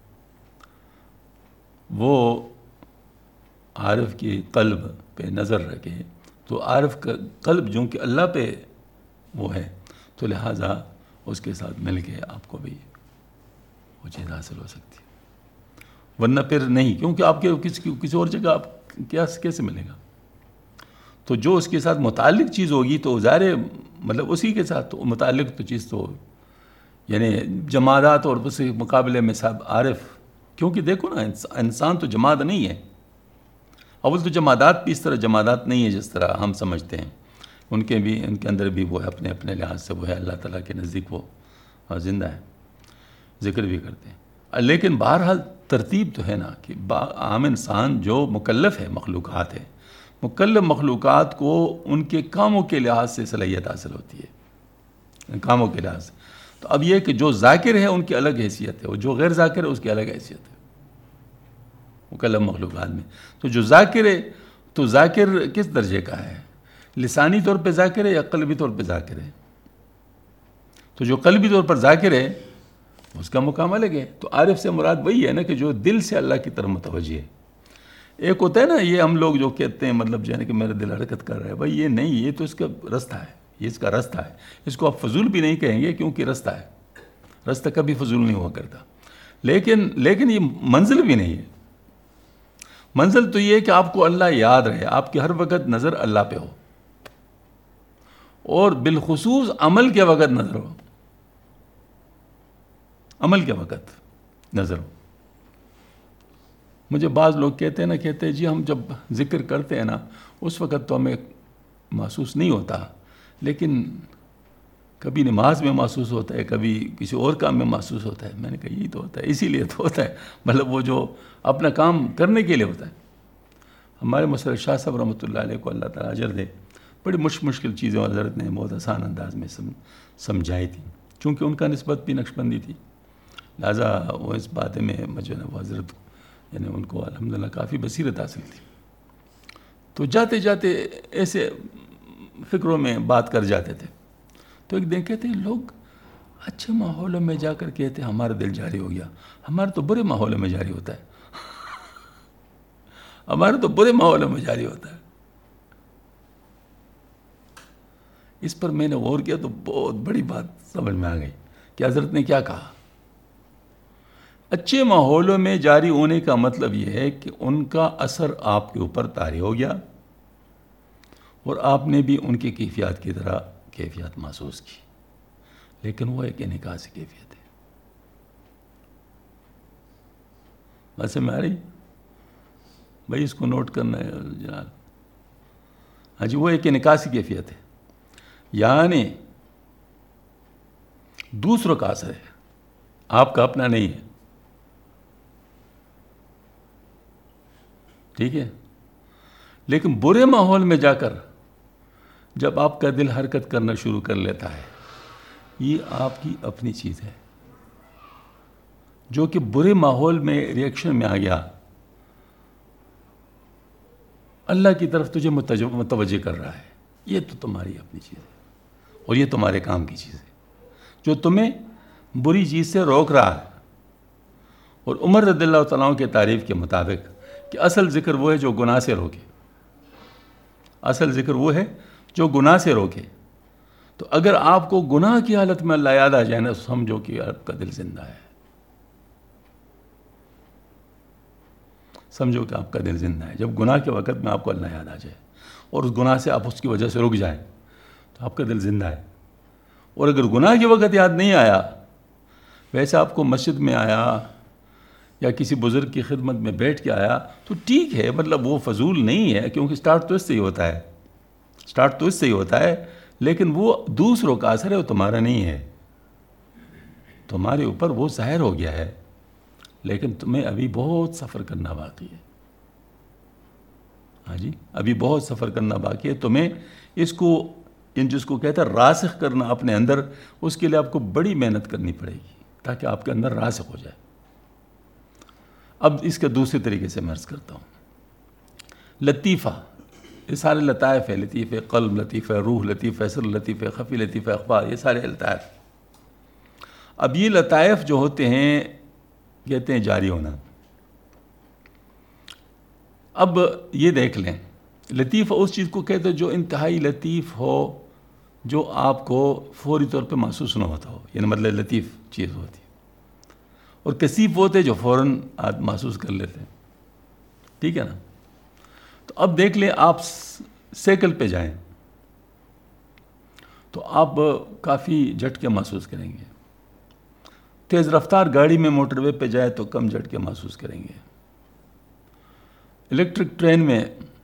وہ عارف کی قلب پہ نظر رکھے, تو عارف کا قلب جو کہ اللہ پہ وہ ہے, تو لہٰذا اس کے ساتھ مل کے آپ کو بھی وہ چیز حاصل ہو سکتی ہے. ورنہ پھر نہیں, کیونکہ آپ کے کسی اور جگہ آپ کیسے ملے گا. تو جو اس کے ساتھ متعلق چیز ہوگی تو ظاہر مطلب اسی کے ساتھ تو متعلق تو چیز تو یعنی جمادات اور اس کے مقابلے میں صاحب عارف, کیونکہ دیکھو نا انسان تو جماد نہیں ہے, اول تو جمادات بھی اس طرح جمادات نہیں ہے جس طرح ہم سمجھتے ہیں، ان کے اندر بھی وہ ہے اپنے اپنے لحاظ سے وہ ہے اللہ تعالیٰ کے نزدیک وہ زندہ ہے، ذکر بھی کرتے ہیں، لیکن بہرحال ترتیب تو ہے نا کہ عام انسان جو مکلف ہے، مخلوقات ہے، مکلف مخلوقات کو ان کے کاموں کے لحاظ سے صلاحیت حاصل ہوتی ہے، کاموں کے لحاظ سے۔ تو اب یہ کہ جو ذاکر ہے ان کی الگ حیثیت ہے، اور جو غیر ذاکر ہے اس کی الگ حیثیت ہے مکلف مخلوقات میں۔ تو جو ذاکر ہے تو ذاکر کس درجے کا ہے؟ لسانی طور پہ ذاکر ہے یا قلبی طور پہ ذاکر ہے؟ تو جو قلبی طور پر ذاکر ہے اس کا مقام الگ ہے۔ تو عارف سے مراد وہی ہے نا کہ جو دل سے اللہ کی طرف متوجہ ہے۔ ایک ہوتا ہے نا یہ ہم لوگ جو کہتے ہیں مطلب جو ہے نا کہ میرا دل حرکت کر رہا ہے، بھائی یہ نہیں، یہ تو اس کا رستہ ہے، یہ اس کا رستہ ہے، اس کو آپ فضول بھی نہیں کہیں گے کیونکہ رستہ ہے، رستہ کبھی فضول نہیں ہوا کرتا، لیکن یہ منزل بھی نہیں ہے۔ منزل تو یہ ہے کہ آپ کو اللہ یاد رہے، آپ کی ہر وقت نظر اللہ پہ ہو، اور بالخصوص عمل کے وقت نظر ہو، عمل کے وقت نظر ہو۔ مجھے بعض لوگ کہتے ہیں جی ہم جب ذکر کرتے ہیں نا اس وقت تو ہمیں محسوس نہیں ہوتا، لیکن کبھی نماز میں محسوس ہوتا ہے، کبھی کسی اور کام میں محسوس ہوتا ہے۔ میں نے کہا یہی تو ہوتا ہے، اسی لیے تو ہوتا ہے، مطلب وہ جو اپنا کام کرنے کے لیے ہوتا ہے۔ ہمارے مسرت شاہ صاحب رحمۃ اللہ علیہ کو اللہ تعالیٰ اجر دے، بڑی مشکل چیزیں حضرت نے بہت آسان انداز میں سمجھائی تھی، چونکہ ان کا نسبت بھی نقشبندی تھی، لہٰذا وہ اس بات میں جو ہے وہ حضرت یعنی ان کو الحمدللہ کافی بصیرت حاصل تھی۔ تو جاتے جاتے ایسے فکروں میں بات کر جاتے تھے، تو ایک دن کہتے ہیں لوگ اچھے ماحولوں میں جا کر کہتے ہیں ہمارا دل جاری ہو گیا، ہمارا تو برے ماحولوں میں جاری ہوتا ہے، ہمارا تو برے ماحولوں میں جاری ہوتا ہے۔ اس پر میں نے غور کیا تو بہت بڑی بات سمجھ میں آ گئی کہ حضرت نے کیا کہا۔ اچھے ماحولوں میں جاری ہونے کا مطلب یہ ہے کہ ان کا اثر آپ کے اوپر طاری ہو گیا، اور آپ نے بھی ان کی کیفیات کی طرح کیفیات محسوس کی، لیکن وہ ایک انعکاس کی کیفیت ہے۔ ویسے میں آ رہی بھائی اس کو نوٹ کرنا ہے جناب، ہاں جی، وہ ایک انعکاس کی کیفیت ہے، یعنی دوسروں کا اثر ہے، آپ کا اپنا نہیں ہے، ٹھیک ہے۔ لیکن برے ماحول میں جا کر جب آپ کا دل حرکت کرنا شروع کر لیتا ہے، یہ آپ کی اپنی چیز ہے، جو کہ برے ماحول میں ریئیکشن میں آ گیا، اللہ کی طرف تجھے متوجہ کر رہا ہے، یہ تو تمہاری اپنی چیز ہے، اور یہ تمہارے کام کی چیز ہے جو تمہیں بری چیز سے روک رہا ہے۔ اور عمر رضی اللہ تعالیٰ عنہ کے تعریف کے مطابق کہ اصل ذکر وہ ہے جو گناہ سے روکے، اصل ذکر وہ ہے جو گناہ سے روکے۔ تو اگر آپ کو گناہ کی حالت میں اللہ یاد آ جائے نا، سمجھو کہ آپ کا دل زندہ ہے، سمجھو کہ آپ کا دل زندہ ہے۔ جب گناہ کے وقت میں آپ کو اللہ یاد آ جائے اور اس گناہ سے آپ اس کی وجہ سے رک جائیں تو آپ کا دل زندہ ہے۔ اور اگر گناہ کے وقت یاد نہیں آیا، ویسے آپ کو مسجد میں آیا یا کسی بزرگ کی خدمت میں بیٹھ کے آیا تو ٹھیک ہے، مطلب وہ فضول نہیں ہے، کیونکہ سٹارٹ تو اس سے ہی ہوتا ہے، سٹارٹ تو اس سے ہی ہوتا ہے، لیکن وہ دوسروں کا اثر ہے، وہ تمہارا نہیں ہے، تمہارے اوپر وہ ظاہر ہو گیا ہے، لیکن تمہیں ابھی بہت سفر کرنا باقی ہے۔ ہاں جی، ابھی بہت سفر کرنا باقی ہے، تمہیں اس کو جس کو کہتا ہے راسخ کرنا اپنے اندر، اس کے لیے آپ کو بڑی محنت کرنی پڑے گی تاکہ آپ کے اندر راسخ ہو جائے۔ اب اس کے دوسرے طریقے سے میں عرض کرتا ہوں، لطیفہ، یہ سارے لطائف ہیں، لطیف قلب، لطیف روح، لطیف سر، لطیف خفی، لطیف اخبار، یہ سارے لطائف۔ اب یہ لطائف جو ہوتے ہیں کہتے ہیں جاری ہونا۔ اب یہ دیکھ لیں، لطیف اس چیز کو کہتے ہیں جو انتہائی لطیف ہو، جو آپ کو فوری طور پہ محسوس نہ ہوتا ہو، یعنی مطلب لطیف چیز ہوتی ہے، اور کثیف ہوتے جو فوراً آپ محسوس کر لیتے ہیں، ٹھیک ہے نا۔ تو اب دیکھ لیں، آپ سائیکل پہ جائیں تو آپ کافی جھٹکے محسوس کریں گے، تیز رفتار گاڑی میں موٹر وے پہ جائیں تو کم جھٹکے محسوس کریں گے، الیکٹرک ٹرین میں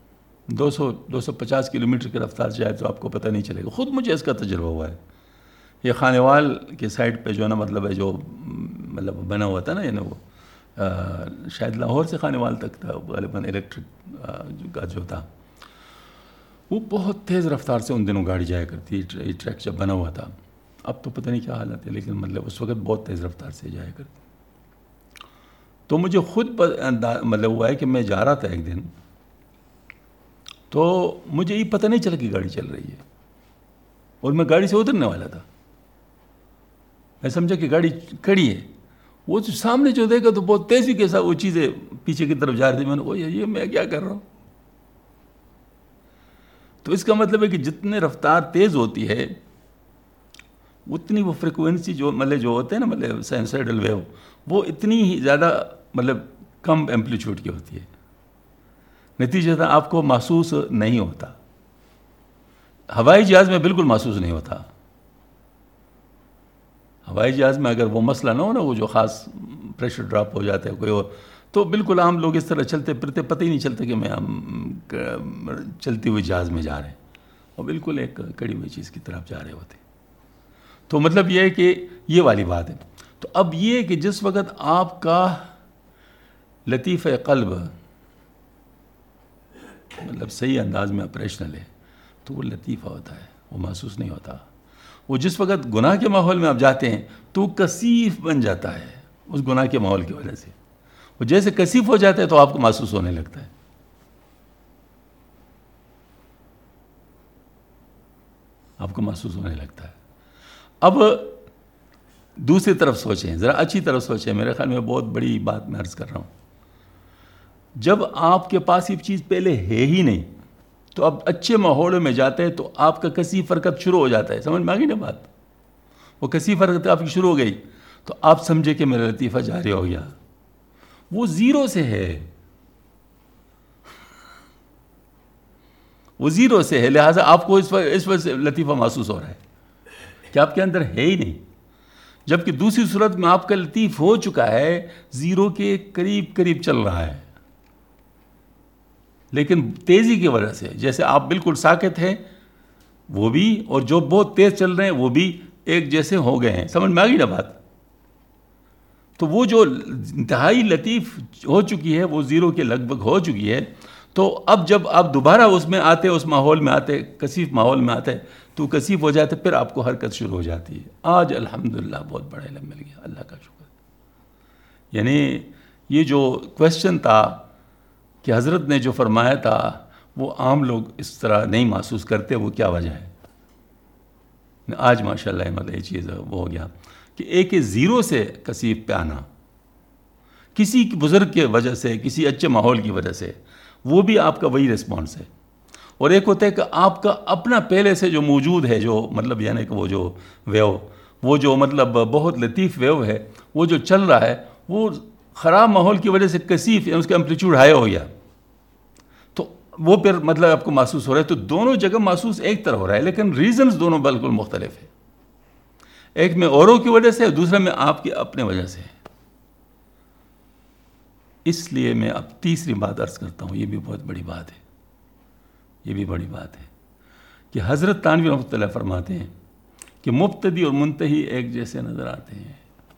250 کلومیٹر کی رفتار سے جائے تو آپ کو پتہ نہیں چلے گا. خود مجھے اس کا تجربہ ہوا ہے. یہ خانیوال کے سائڈ پہ جو ہے نا مطلب ہے جو مطلب بنا ہوا تھا نا یعنی وہ شاید لاہور سے خانیوال تک تھا غالباً الیکٹرک کا جو تھا, وہ بہت تیز رفتار سے ان دنوں گاڑی جایا کرتی ہے. یہ ٹریک جب بنا ہوا تھا, اب تو پتہ نہیں کیا حالت ہے, لیکن مطلب اس وقت بہت تیز رفتار سے جایا کرتی. تو مجھے خود مطلب ہوا ہے کہ میں جا رہا تھا ایک دن, تو مجھے یہ پتہ نہیں چلا کہ گاڑی چل رہی ہے, اور میں گاڑی سے اترنے والا تھا. میں سمجھا کہ گاڑی کھڑی ہے, وہ جو سامنے جو دیکھا تو بہت تیزی کے ساتھ وہ چیزیں پیچھے کی طرف جا رہی تھی. میں نے کہا یہ میں کیا کر رہا ہوں. تو اس کا مطلب ہے کہ جتنے رفتار تیز ہوتی ہے اتنی وہ فریکوینسی جو مطلب جو ہوتے ہیں نا مطلب سائنسائڈل ویو, وہ اتنی ہی زیادہ مطلب کم ایمپلیٹیوڈ کی ہوتی ہے. نتیجہ آپ کو محسوس نہیں ہوتا. ہوائی جہاز میں بالکل محسوس نہیں ہوتا. ہوائی جہاز میں اگر وہ مسئلہ نہ ہو نا, وہ جو خاص پریشر ڈراپ ہو جاتا ہے کوئی اور, تو بالکل عام لوگ اس طرح چلتے پھرتے پتہ ہی نہیں چلتا کہ میں چلتی ہوئی جہاز میں جا رہے ہیں, اور بالکل ایک کڑی ہوئی چیز کی طرف جا رہے ہوتے. تو مطلب یہ ہے کہ یہ والی بات ہے. تو اب یہ کہ جس وقت آپ کا لطیفہ قلب مطلب صحیح انداز میں آپریشنل ہے تو وہ لطیفہ ہوتا ہے, وہ محسوس نہیں ہوتا. وہ جس وقت گناہ کے ماحول میں آپ جاتے ہیں تو کثیف بن جاتا ہے اس گناہ کے ماحول کی وجہ سے. وہ جیسے کثیف ہو جاتا ہے تو آپ کو محسوس ہونے لگتا ہے. آپ کو محسوس ہونے لگتا ہے. اب دوسری طرف سوچیں, ذرا اچھی طرف سوچیں. میرے خیال میں بہت بڑی بات میں عرض کر رہا ہوں. جب آپ کے پاس یہ چیز پہلے ہے ہی نہیں تو اب اچھے ماحول میں جاتے ہیں تو آپ کا کثیف حرکت شروع ہو جاتا ہے. سمجھ میں آ گئی نا بات؟ وہ کثیف حرکت آپ کی شروع ہو گئی تو آپ سمجھے کہ میرا لطیفہ جاری ہو گیا. وہ زیرو سے ہے, وہ زیرو سے ہے, لہٰذا آپ کو اس وجہ سے لطیفہ محسوس ہو رہا ہے کہ آپ کے اندر ہے ہی نہیں. جبکہ دوسری صورت میں آپ کا لطیف ہو چکا ہے, زیرو کے قریب قریب چل رہا ہے, لیکن تیزی کی وجہ سے. جیسے آپ بالکل ساکت ہیں وہ بھی, اور جو بہت تیز چل رہے ہیں وہ بھی ایک جیسے ہو گئے ہیں. سمجھ میں آ گئی نا بات؟ تو وہ جو انتہائی لطیف ہو چکی ہے وہ زیرو کے لگ بھگ ہو چکی ہے. تو اب جب آپ دوبارہ اس میں آتے, اس ماحول میں آتے, کثیف ماحول میں آتے, تو کثیف ہو جاتے, پھر آپ کو حرکت شروع ہو جاتی ہے. آج الحمدللہ بہت بڑا علم مل گیا, اللہ کا شکر. یعنی یہ جو کویسچن تھا کہ حضرت نے جو فرمایا تھا وہ عام لوگ اس طرح نہیں محسوس کرتے, وہ کیا وجہ ہے؟ آج ماشاءاللہ مطلب یہ چیز وہ ہو گیا کہ ایک زیرو سے کثیف پہ آنا کسی بزرگ کی وجہ سے, کسی اچھے ماحول کی وجہ سے, وہ بھی آپ کا وہی رسپانس ہے. اور ایک ہوتا ہے کہ آپ کا اپنا پہلے سے جو موجود ہے, جو مطلب یعنی کہ وہ جو ویو, وہ جو مطلب بہت لطیف ویو ہے, وہ جو چل رہا ہے, وہ خراب ماحول کی وجہ سے کثیف, یعنی اس کا ایمپلیٹیوڈ ہائی ہو گیا, تو وہ پھر مطلب آپ کو محسوس ہو رہا ہے. تو دونوں جگہ محسوس ایک طرح ہو رہا ہے, لیکن ریزنز دونوں بالکل مختلف ہیں. ایک میں اوروں کی وجہ سے, دوسرا میں آپ کی اپنے وجہ سے. اس لیے میں اب تیسری بات عرض کرتا ہوں, یہ بھی بہت بڑی بات ہے, یہ بھی بڑی بات ہے کہ حضرت تھانوی رحمۃ اللہ فرماتے ہیں کہ مبتدی اور منتہی ایک جیسے نظر آتے ہیں.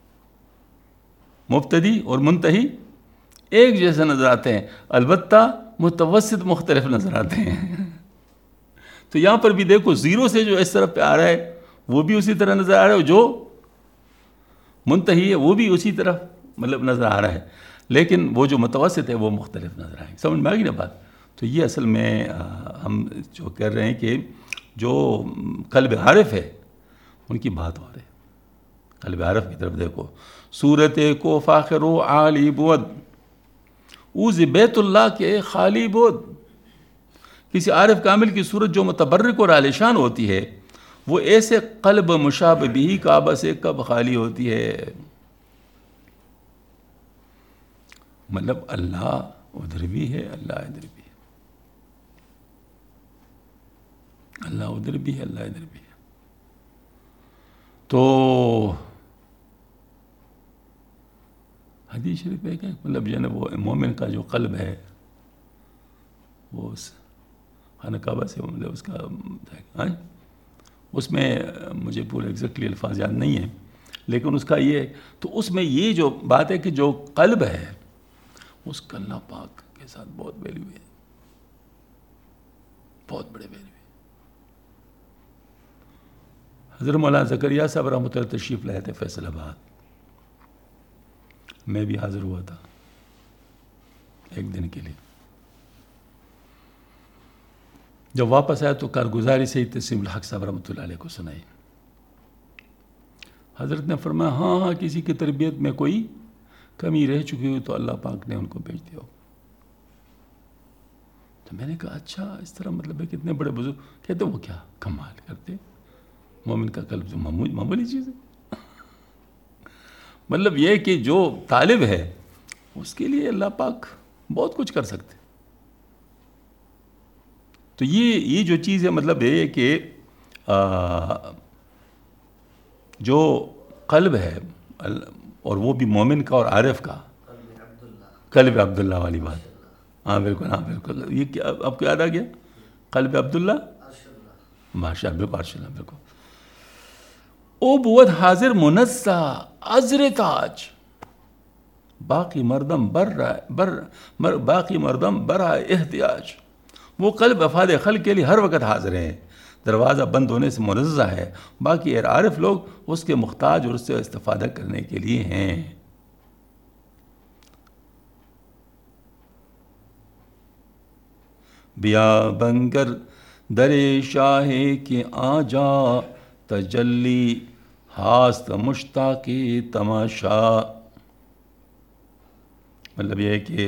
مبتدی اور منتہی ایک جیسے نظر آتے ہیں, البتہ متوسط مختلف نظر آتے ہیں. تو یہاں پر بھی دیکھو, زیرو سے جو اس طرف پہ آ رہا ہے وہ بھی اسی طرح نظر آ رہا ہے, جو منتہی ہے وہ بھی اسی طرح مطلب نظر آ رہا ہے, لیکن وہ جو متوسط ہے وہ مختلف نظر آئیں. سمجھ میں آ گئی نا بات؟ تو یہ اصل میں ہم جو کہہ رہے ہیں کہ جو قلب عارف ہے ان کی بات ہو رہی ہے. قلب عارف کی طرف دیکھو, صورت کو فاخر و عالی بود, اوز بیت اللہ کے خالی بود. کسی عارف کامل کی صورت جو متبرک اور عالیشان ہوتی ہے, وہ ایسے قلب مشابہ بھی کعبہ سے کب خالی ہوتی ہے. مطلب اللہ ادھر بھی ہے, اللہ ادھر بھی ہے, اللہ ادھر بھی ہے, اللہ ادھر بھی ہے. تو حدیث شریف ہے کہ مطلب جو ہے وہ مومن کا جو قلب ہے وہ خانہ کعبہ سے مطلب اس کا اس میں مجھے پورے ایگزیکٹلی الفاظ یاد نہیں ہیں، لیکن اس کا یہ تو اس میں یہ جو بات ہے کہ جو قلب ہے اس کا اللہ پاک کے ساتھ بہت ویلیو ہے، بہت بڑے ویلیو ہے۔ حضرت مولانا زکریا صاحب رحمۃ اللہ تشریف لائے تھے فیصل آباد، میں بھی حاضر ہوا تھا ایک دن کے لیے۔ جب واپس آیا تو کارگزاری سے ہی تسلیم الحق صاحب رحمۃ اللہ علیہ کو سنائی۔ حضرت نے فرمایا ہاں کسی کی تربیت میں کوئی کمی رہ چکی ہوئی تو اللہ پاک نے ان کو بھیج دیا۔ تو میں نے کہا اچھا اس طرح مطلب ہے کتنے بڑے بزرگ، کہتے وہ کیا کمال کرتے، مومن کا قلب جو معمولی چیز ہے۔ مطلب یہ کہ جو طالب ہے اس کے لیے اللہ پاک بہت کچھ کر سکتے۔ تو یہ جو چیز ہے مطلب ہے کہ جو قلب ہے اور وہ بھی مومن کا اور عارف کا، قلب عبداللہ والی بات، ہاں بالکل، ہاں بالکل، یہ کیا آپ کو یاد آ گیا؟ قلب عبداللہ، ماشاء اللہ، بالکل عرش اللہ، بالکل۔ او بود حاضر منزہ عذر تاج، باقی مردم باقی مردم برا احتیاج۔ وہ قلب افاد خلق کے لیے ہر وقت حاضر ہیں، دروازہ بند ہونے سے منزہ ہے، باقی عارف لوگ اس کے محتاج اور اس سے استفادہ کرنے کے لیے ہیں۔ بیا بنگر در شاہ کے آ جا، تجلی ہاست مشتاق تماشا۔ مطلب یہ ہے کہ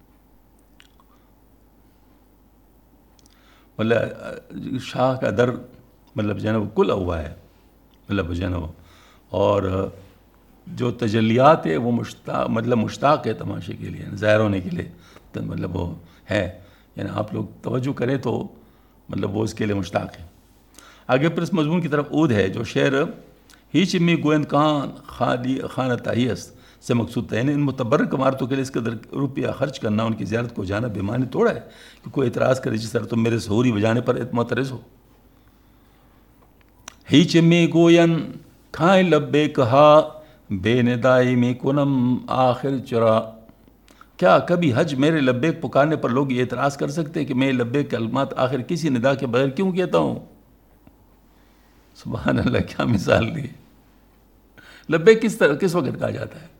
مطلب شاہ کا در مطلب جو ہے نا وہ کھلا ہوا ہے، مطلب جو ہے نا وہ، اور جو تجلیات ہے وہ مشتاق ہے تماشے کے لیے، ظاہر ہونے کے لیے، تو مطلب وہ ہے، یعنی آپ لوگ توجہ کریں تو مطلب وہ اس کے لیے مشتاق ہے۔ آگے پھر اس مضمون کی طرف عود ہے جو شعر ہیچ امی گوئند کان خانہ تاہیست سے مقصود تھا، یعنی ان متبرک عمارتوں کے لیے اس قدر روپیہ خرچ کرنا، ان کی زیارت کو جانا بے معنی تھوڑا ہے کہ کوئی اعتراض کرے جس طرح تم میرے سحوری بجانے پر معترض ہو۔ ہیچ امی گوین کھائیں لبے کہا، بے ندائی میں کنم آخر چرا۔ کیا کبھی حج میرے لبیک پکارنے پر لوگ یہ اعتراض کر سکتے ہیں کہ میں لبیک کلمات آخر کسی ندا کے بغیر کیوں کہتا ہوں؟ سبحان اللہ، کیا مثال دی۔ لبیک کس وقت کہا جاتا ہے؟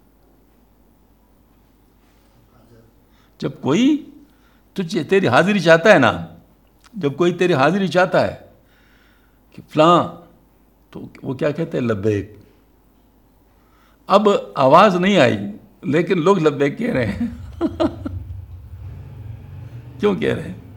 جب کوئی تجھے تیری حاضری چاہتا ہے نا، جب کوئی تیری حاضری چاہتا ہے کہ فلاں، تو وہ کیا کہتے ہیں؟ لبیک۔ اب آواز نہیں آئی لیکن لوگ لبیک کہہ رہے ہیں۔ کیوں کہہ رہے ہیں؟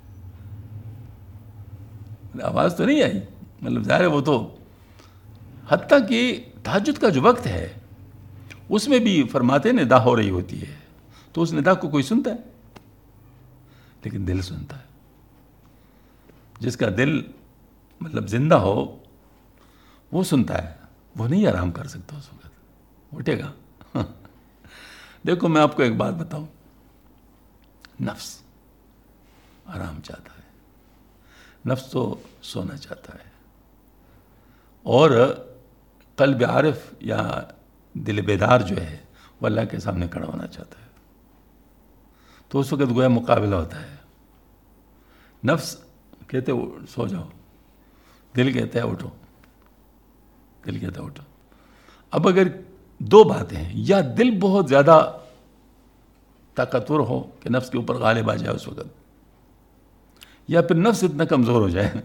آواز تو نہیں آئی، مطلب ظاہر ہے وہ تو، حتیٰ کہ تہجد کا جو وقت ہے اس میں بھی فرماتے ندا ہو رہی ہوتی ہے، تو اس ندا کو کوئی سنتا ہے؟ لیکن دل سنتا ہے۔ جس کا دل مطلب زندہ ہو وہ سنتا ہے، وہ نہیں آرام کر سکتا اس وقت، اٹھے گا۔ دیکھو میں آپ کو ایک بات بتاؤں، نفس آرام چاہتا ہے، نفس تو سونا چاہتا ہے، اور قلب عارف یا دل بیدار جو ہے وہ اللہ کے سامنے کھڑا ہونا چاہتا ہے۔ تو اس وقت گویا مقابلہ ہوتا ہے، نفس کہتے سو جاؤ، دل کہتا ہے اٹھو، دل کہتا ہے اٹھو۔ اب اگر دو باتیں ہیں، یا دل بہت زیادہ طاقتور ہو کہ نفس کے اوپر غالب آ جائے اس وقت، یا پھر نفس اتنا کمزور ہو جائے۔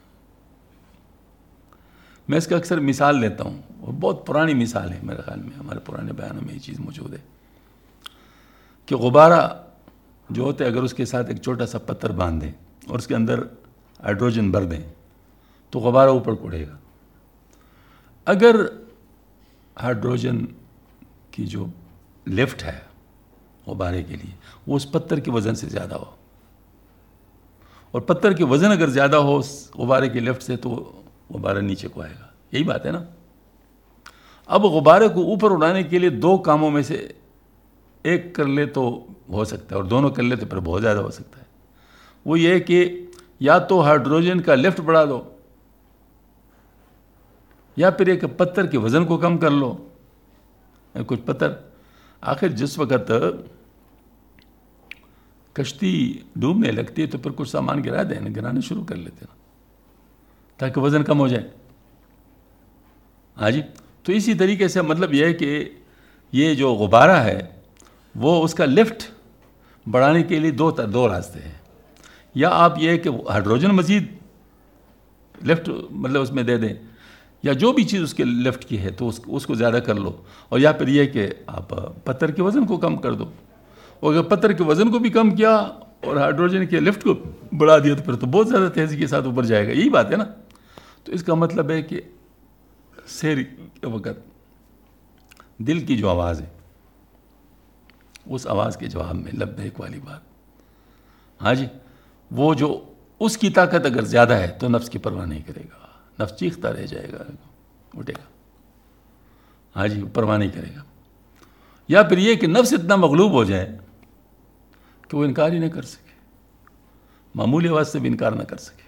میں اس کا اکثر مثال دیتا ہوں، وہ بہت پرانی مثال ہے، میرے خیال میں ہمارے پرانے بیانوں میں یہ چیز موجود ہے کہ غبارہ جو ہوتا ہے اگر اس کے ساتھ ایک چھوٹا سا پتھر باندھ دیں اور اس کے اندر ہائیڈروجن بھر دیں تو غبارہ اوپر اڑے گا۔ اگر ہائیڈروجن کی جو لفٹ ہے غبارے کے لیے وہ اس پتھر کے وزن سے زیادہ ہو، اور پتھر کے وزن اگر زیادہ ہو اس غبارے کی لفٹ سے، تو غبارہ نیچے کو آئے گا۔ یہی بات ہے نا۔ اب غبارے کو اوپر اڑانے کے لیے دو کاموں میں سے ایک کر لے تو ہو سکتا ہے، اور دونوں کر لے تو پھر بہت زیادہ ہو سکتا ہے۔ وہ یہ کہ یا تو ہائیڈروجن کا لفٹ بڑھا دو، یا پھر ایک پتھر کے وزن کو کم کر لو. کچھ پتھر، آخر جس وقت کشتی ڈوبنے لگتی ہے تو پھر کچھ سامان گرانا شروع کر لیتے ہیں تاکہ وزن کم ہو جائے. ہاں جی. تو اسی طریقے سے مطلب یہ ہے کہ یہ جو غبارہ ہے وہ اس کا لفٹ بڑھانے کے لیے دو راستے ہیں. یا آپ یہ کہ ہائیڈروجن مزید لفٹ مطلب اس میں دے دیں، یا جو بھی چیز اس کے لفٹ کی ہے تو اس کو زیادہ کر لو. اور یا پھر یہ کہ آپ پتھر کے وزن کو کم کر دو. اور اگر پتھر کے وزن کو بھی کم کیا اور ہائیڈروجن کے لفٹ کو بڑھا دیا تو پھر تو بہت زیادہ تیزی کے ساتھ اوپر جائے گا. یہی بات ہے نا. تو اس کا مطلب ہے کہ سیر کے وقت دل کی جو آواز ہے اس آواز کے جواب میں لبیک والی بات، ہاں جی، وہ جو اس کی طاقت اگر زیادہ ہے تو نفس کی پرواہ نہیں کرے گا، نفس چیختا رہ جائے گا، اٹھے گا، ہاں جی، پرواہ نہیں کرے گا. یا پھر یہ کہ نفس اتنا مغلوب ہو جائے کہ وہ انکار ہی نہ کر سکے، معمولی آواز سے بھی انکار نہ کر سکے.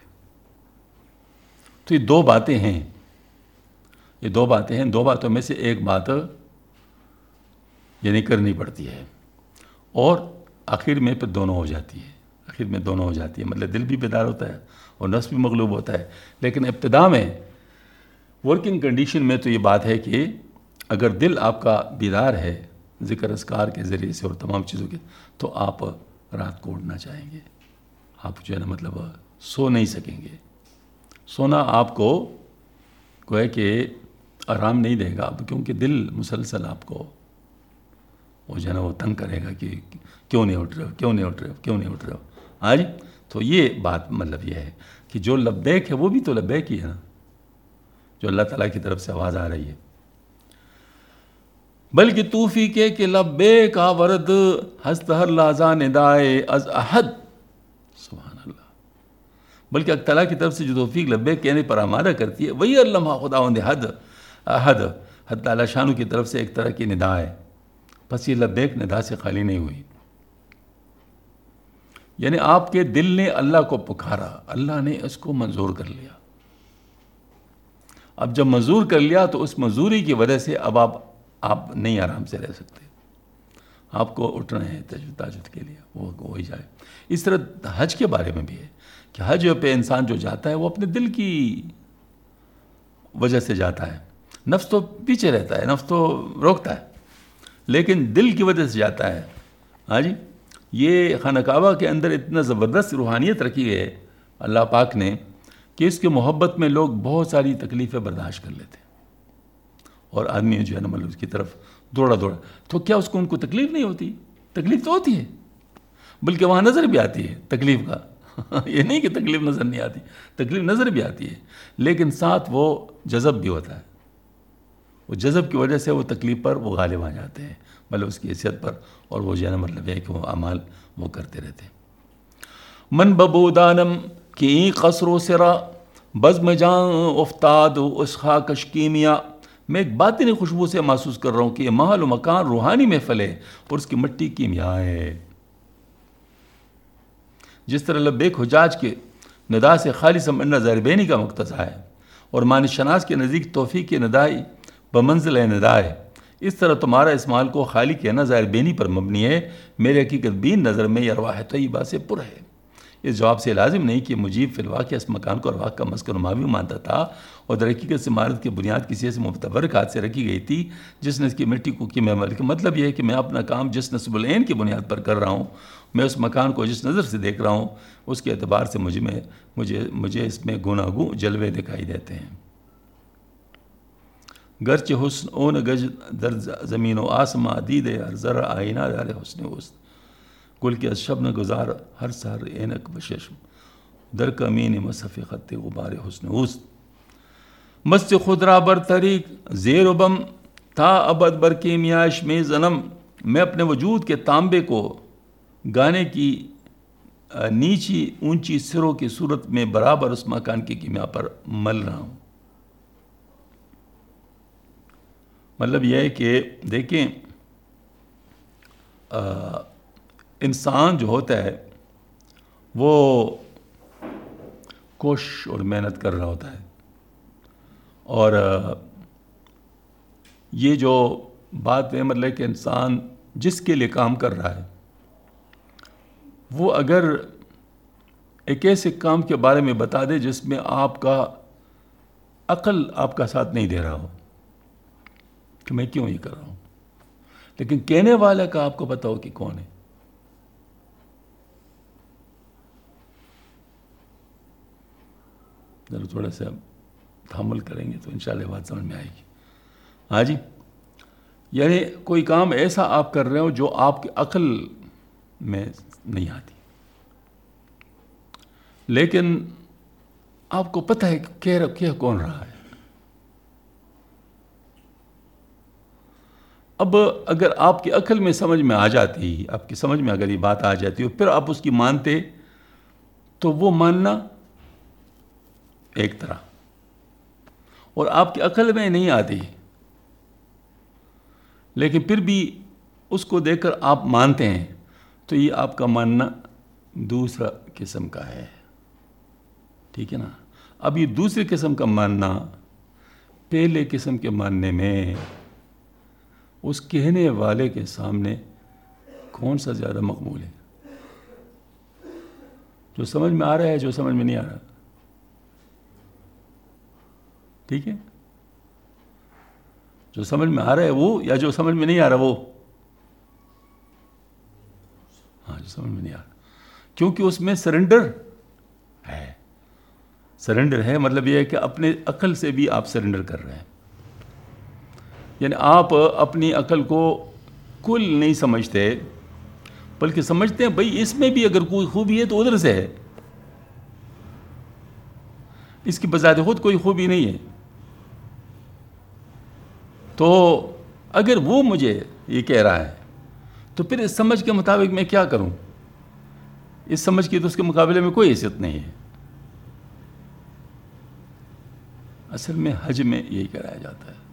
تو یہ دو باتیں ہیں، دو باتوں میں سے ایک بات یعنی کرنی پڑتی ہے، اور آخر میں پھر دونوں ہو جاتی ہے. مطلب دل بھی بیدار ہوتا ہے اور نفس بھی مغلوب ہوتا ہے. لیکن ابتدا میں ورکنگ کنڈیشن میں تو یہ بات ہے کہ اگر دل آپ کا بیدار ہے ذکر اذکار کے ذریعے سے اور تمام چیزوں کے، تو آپ رات کو اٹھنا چاہیں گے. آپ جو ہے نا مطلب سو نہیں سکیں گے. سونا آپ کو ہے کہ آرام نہیں دے گا، کیونکہ دل مسلسل آپ کو وہ جو ہے نا وہ تنگ کرے گا کہ کیوں نہیں اٹھ رہے ہو. ہاں جی. تو یہ بات مطلب یہ ہے کہ جو لبیک ہے وہ بھی تو لبیک ہی ہے نا، جو اللہ تعالیٰ کی طرف سے آواز آ رہی ہے. بلکہ توفیق کہ لبیک آورد ہست ہر لحظہ ندائے از احد. سبحان اللہ. بلکہ اللہ تعالیٰ کی طرف سے جو توفیق لبیک کہنے پر آمادہ کرتی ہے وہی علامہ خداوند احد حد تعالیٰ شانو کی طرف سے ایک طرح کی ندا ہے. بس یہ لبیک ندا سے خالی نہیں ہوئی، یعنی آپ کے دل نے اللہ کو پکارا، اللہ نے اس کو منظور کر لیا. اب جب منظور کر لیا تو اس منظوری کی وجہ سے اب آپ نہیں آرام سے رہ سکتے، آپ کو اٹھنا ہے تہجد کے لیے، وہ وہی جائے. اس طرح حج کے بارے میں بھی ہے کہ حج پہ انسان جو جاتا ہے وہ اپنے دل کی وجہ سے جاتا ہے. نفس تو پیچھے رہتا ہے، نفس تو روکتا ہے، لیکن دل کی وجہ سے جاتا ہے. ہاں جی. یہ خانہ کعبہ کے اندر اتنا زبردست روحانیت رکھی ہے اللہ پاک نے کہ اس کے محبت میں لوگ بہت ساری تکلیفیں برداشت کر لیتے ہیں، اور آدمی جو ہے نا مطلب اس کی طرف دوڑا تو کیا اس کو ان کو تکلیف نہیں ہوتی؟ تکلیف تو ہوتی ہے، بلکہ وہاں نظر بھی آتی ہے تکلیف کا. یہ نہیں کہ تکلیف نظر نہیں آتی، تکلیف نظر بھی آتی ہے، لیکن ساتھ وہ جذب بھی ہوتا ہے. وہ جذب کی وجہ سے وہ تکلیف پر وہ غالب آ جاتے ہیں، مطلب اس کی حیثیت پر، اور وہ جو ہے نا مطلب ہے کہ وہ اعمال وہ کرتے رہتے ہیں. من ببودانم کی قصر و سرا بزم جان افتاد اس خاکش کیمیا. میں ایک باطنی خوشبو سے محسوس کر رہا ہوں کہ یہ محل و مکان روحانی محفل ہے اور اس کی مٹی کیمیا ہے. جس طرح لبیک حجاج کے ندا سے خالص سمجھنا زہربینی کا مقتضا ہے اور معنی شناس کے نزدیک توفیق کے ندائی بمنزل ندا ہے، اس طرح تمہارا اسمال کو خالی کہنا ظاہر بینی پر مبنی ہے. میرے حقیقت بین نظر میں یہ ارواح طیبہ سے پر ہے. اس جواب سے لازم نہیں کہ مجیب فی الواقع اس مکان کو ارواح کا مسکن ماوی مانتا تھا، اور در حقیقت سے عمارت کی بنیاد کسی ایسے متبرک ہاتھ سے رکھی گئی تھی جس نے اس کی مٹی کو کیمیا مل کے. مطلب یہ ہے کہ میں اپنا کام جس نصب العین کی بنیاد پر کر رہا ہوں، میں اس مکان کو جس نظر سے دیکھ رہا ہوں اس کے اعتبار سے مجھے اس میں گناگوں جلوے دکھائی دیتے ہیں. گرچہ حسن اون گج در زمین و آسماں دیدے ہر ذرا آئینہ دار حسن اوست. گل کے از شبن گزار ہر سحر اینک بششم در کمین مصحف خط غبار حسن اوست. مست خود را بر طریق زیر و بم تا ابد بر کیمیاش میں زنم. میں اپنے وجود کے تانبے کو گانے کی نیچی اونچی سروں کی صورت میں برابر اس مکان کی کیمیا پر مل رہا ہوں. مطلب یہ ہے کہ دیکھیں انسان جو ہوتا ہے وہ کوشش اور محنت کر رہا ہوتا ہے، اور یہ جو بات ہے مطلب کہ انسان جس کے لیے کام کر رہا ہے وہ اگر ایک ایسے کام کے بارے میں بتا دے جس میں آپ کا عقل آپ کا ساتھ نہیں دے رہا ہو کہ میں کیوں یہ کر رہا ہوں، لیکن کہنے والے کا آپ کو پتا ہو کہ کون ہے. ذرا تھوڑا سا تحمل کریں گے تو انشاءاللہ بات سمجھ میں آئے گی. ہاں جی، یعنی کوئی کام ایسا آپ کر رہے ہو جو آپ کی عقل میں نہیں آتی، لیکن آپ کو پتہ ہے کہ کہہ کون رہا ہے. اب اگر آپ کی عقل میں سمجھ میں آ جاتی، آپ کی سمجھ میں اگر یہ بات آ جاتی اور پھر آپ اس کی مانتے تو وہ ماننا ایک طرح، اور آپ کی عقل میں نہیں آتی لیکن پھر بھی اس کو دیکھ کر آپ مانتے ہیں تو یہ آپ کا ماننا دوسرا قسم کا ہے. ٹھیک ہے نا. اب یہ دوسری قسم کا ماننا پہلے قسم کے ماننے میں اس کہنے والے کے سامنے کون سا زیادہ مقبول ہے؟ جو سمجھ میں آ رہا ہے، جو سمجھ میں نہیں آ رہا. ٹھیک ہے، جو سمجھ میں آ رہا ہے وہ، یا جو سمجھ میں نہیں آ رہا وہ؟ ہاں، جو سمجھ میں نہیں آ رہا، کیونکہ اس میں سرنڈر ہے. سرنڈر ہے مطلب یہ ہے کہ اپنے عقل سے بھی آپ سرنڈر کر رہے ہیں. یعنی آپ اپنی عقل کو کل نہیں سمجھتے بلکہ سمجھتے ہیں بھئی اس میں بھی اگر کوئی خوبی ہے تو ادھر سے ہے، اس کی بذات خود کوئی خوبی نہیں ہے. تو اگر وہ مجھے یہ کہہ رہا ہے تو پھر اس سمجھ کے مطابق میں کیا کروں؟ اس سمجھ کی تو اس کے مقابلے میں کوئی حیثیت نہیں ہے. اصل میں حج میں یہی کرایا جاتا ہے،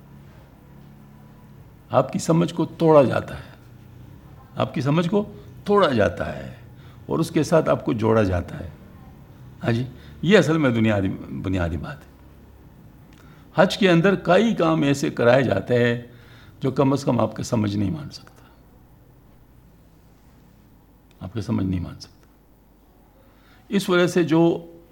آپ کی سمجھ کو توڑا جاتا ہے، آپ کی سمجھ کو توڑا جاتا ہے اور اس کے ساتھ آپ کو جوڑا جاتا ہے. ہاں جی، یہ اصل میں بنیادی بات ہے. حج کے اندر کئی کام ایسے کرائے جاتے ہیں جو کم از کم آپ کا سمجھ نہیں مان سکتا، آپ کا سمجھ نہیں مان سکتا. اس وجہ سے جو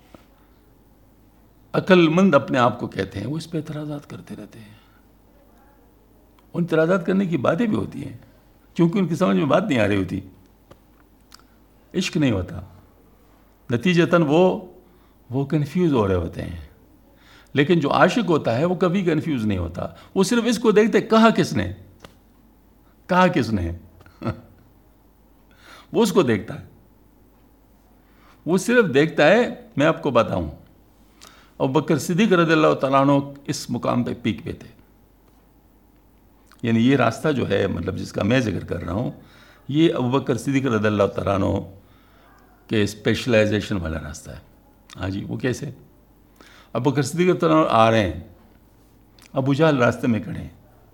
عقل مند اپنے آپ کو کہتے ہیں وہ اس پہ اعتراضات کرتے رہتے ہیں. ان اعتراضات کرنے کی باتیں بھی ہوتی ہیں کیونکہ ان کی سمجھ میں بات نہیں آ رہی ہوتی. عشق نہیں ہوتا، نتیجتاً وہ کنفیوز ہو رہے ہوتے ہیں. لیکن جو عاشق ہوتا ہے وہ کبھی کنفیوز نہیں ہوتا، وہ صرف اس کو دیکھتے کہا کس نے، کہا کس نے وہ اس کو دیکھتا ہے. وہ صرف دیکھتا ہے. میں آپ کو بتاؤں، ابوبکر صدیق رضی اللہ تعالیٰ عنہ اس مقام پہ پیک پہ تھے. یعنی یہ راستہ جو ہے مطلب جس کا میں ذکر کر رہا ہوں، یہ ابوبکر صدیق رضی اللہ تعالیٰ عنہ کے اسپیشلائزیشن والا راستہ ہے. ہاں جی، وہ کیسے؟ ابوبکر صدیق رضی اللہ عنہ آ رہے ہیں، ابو جہل راستے میں کھڑے ہیں.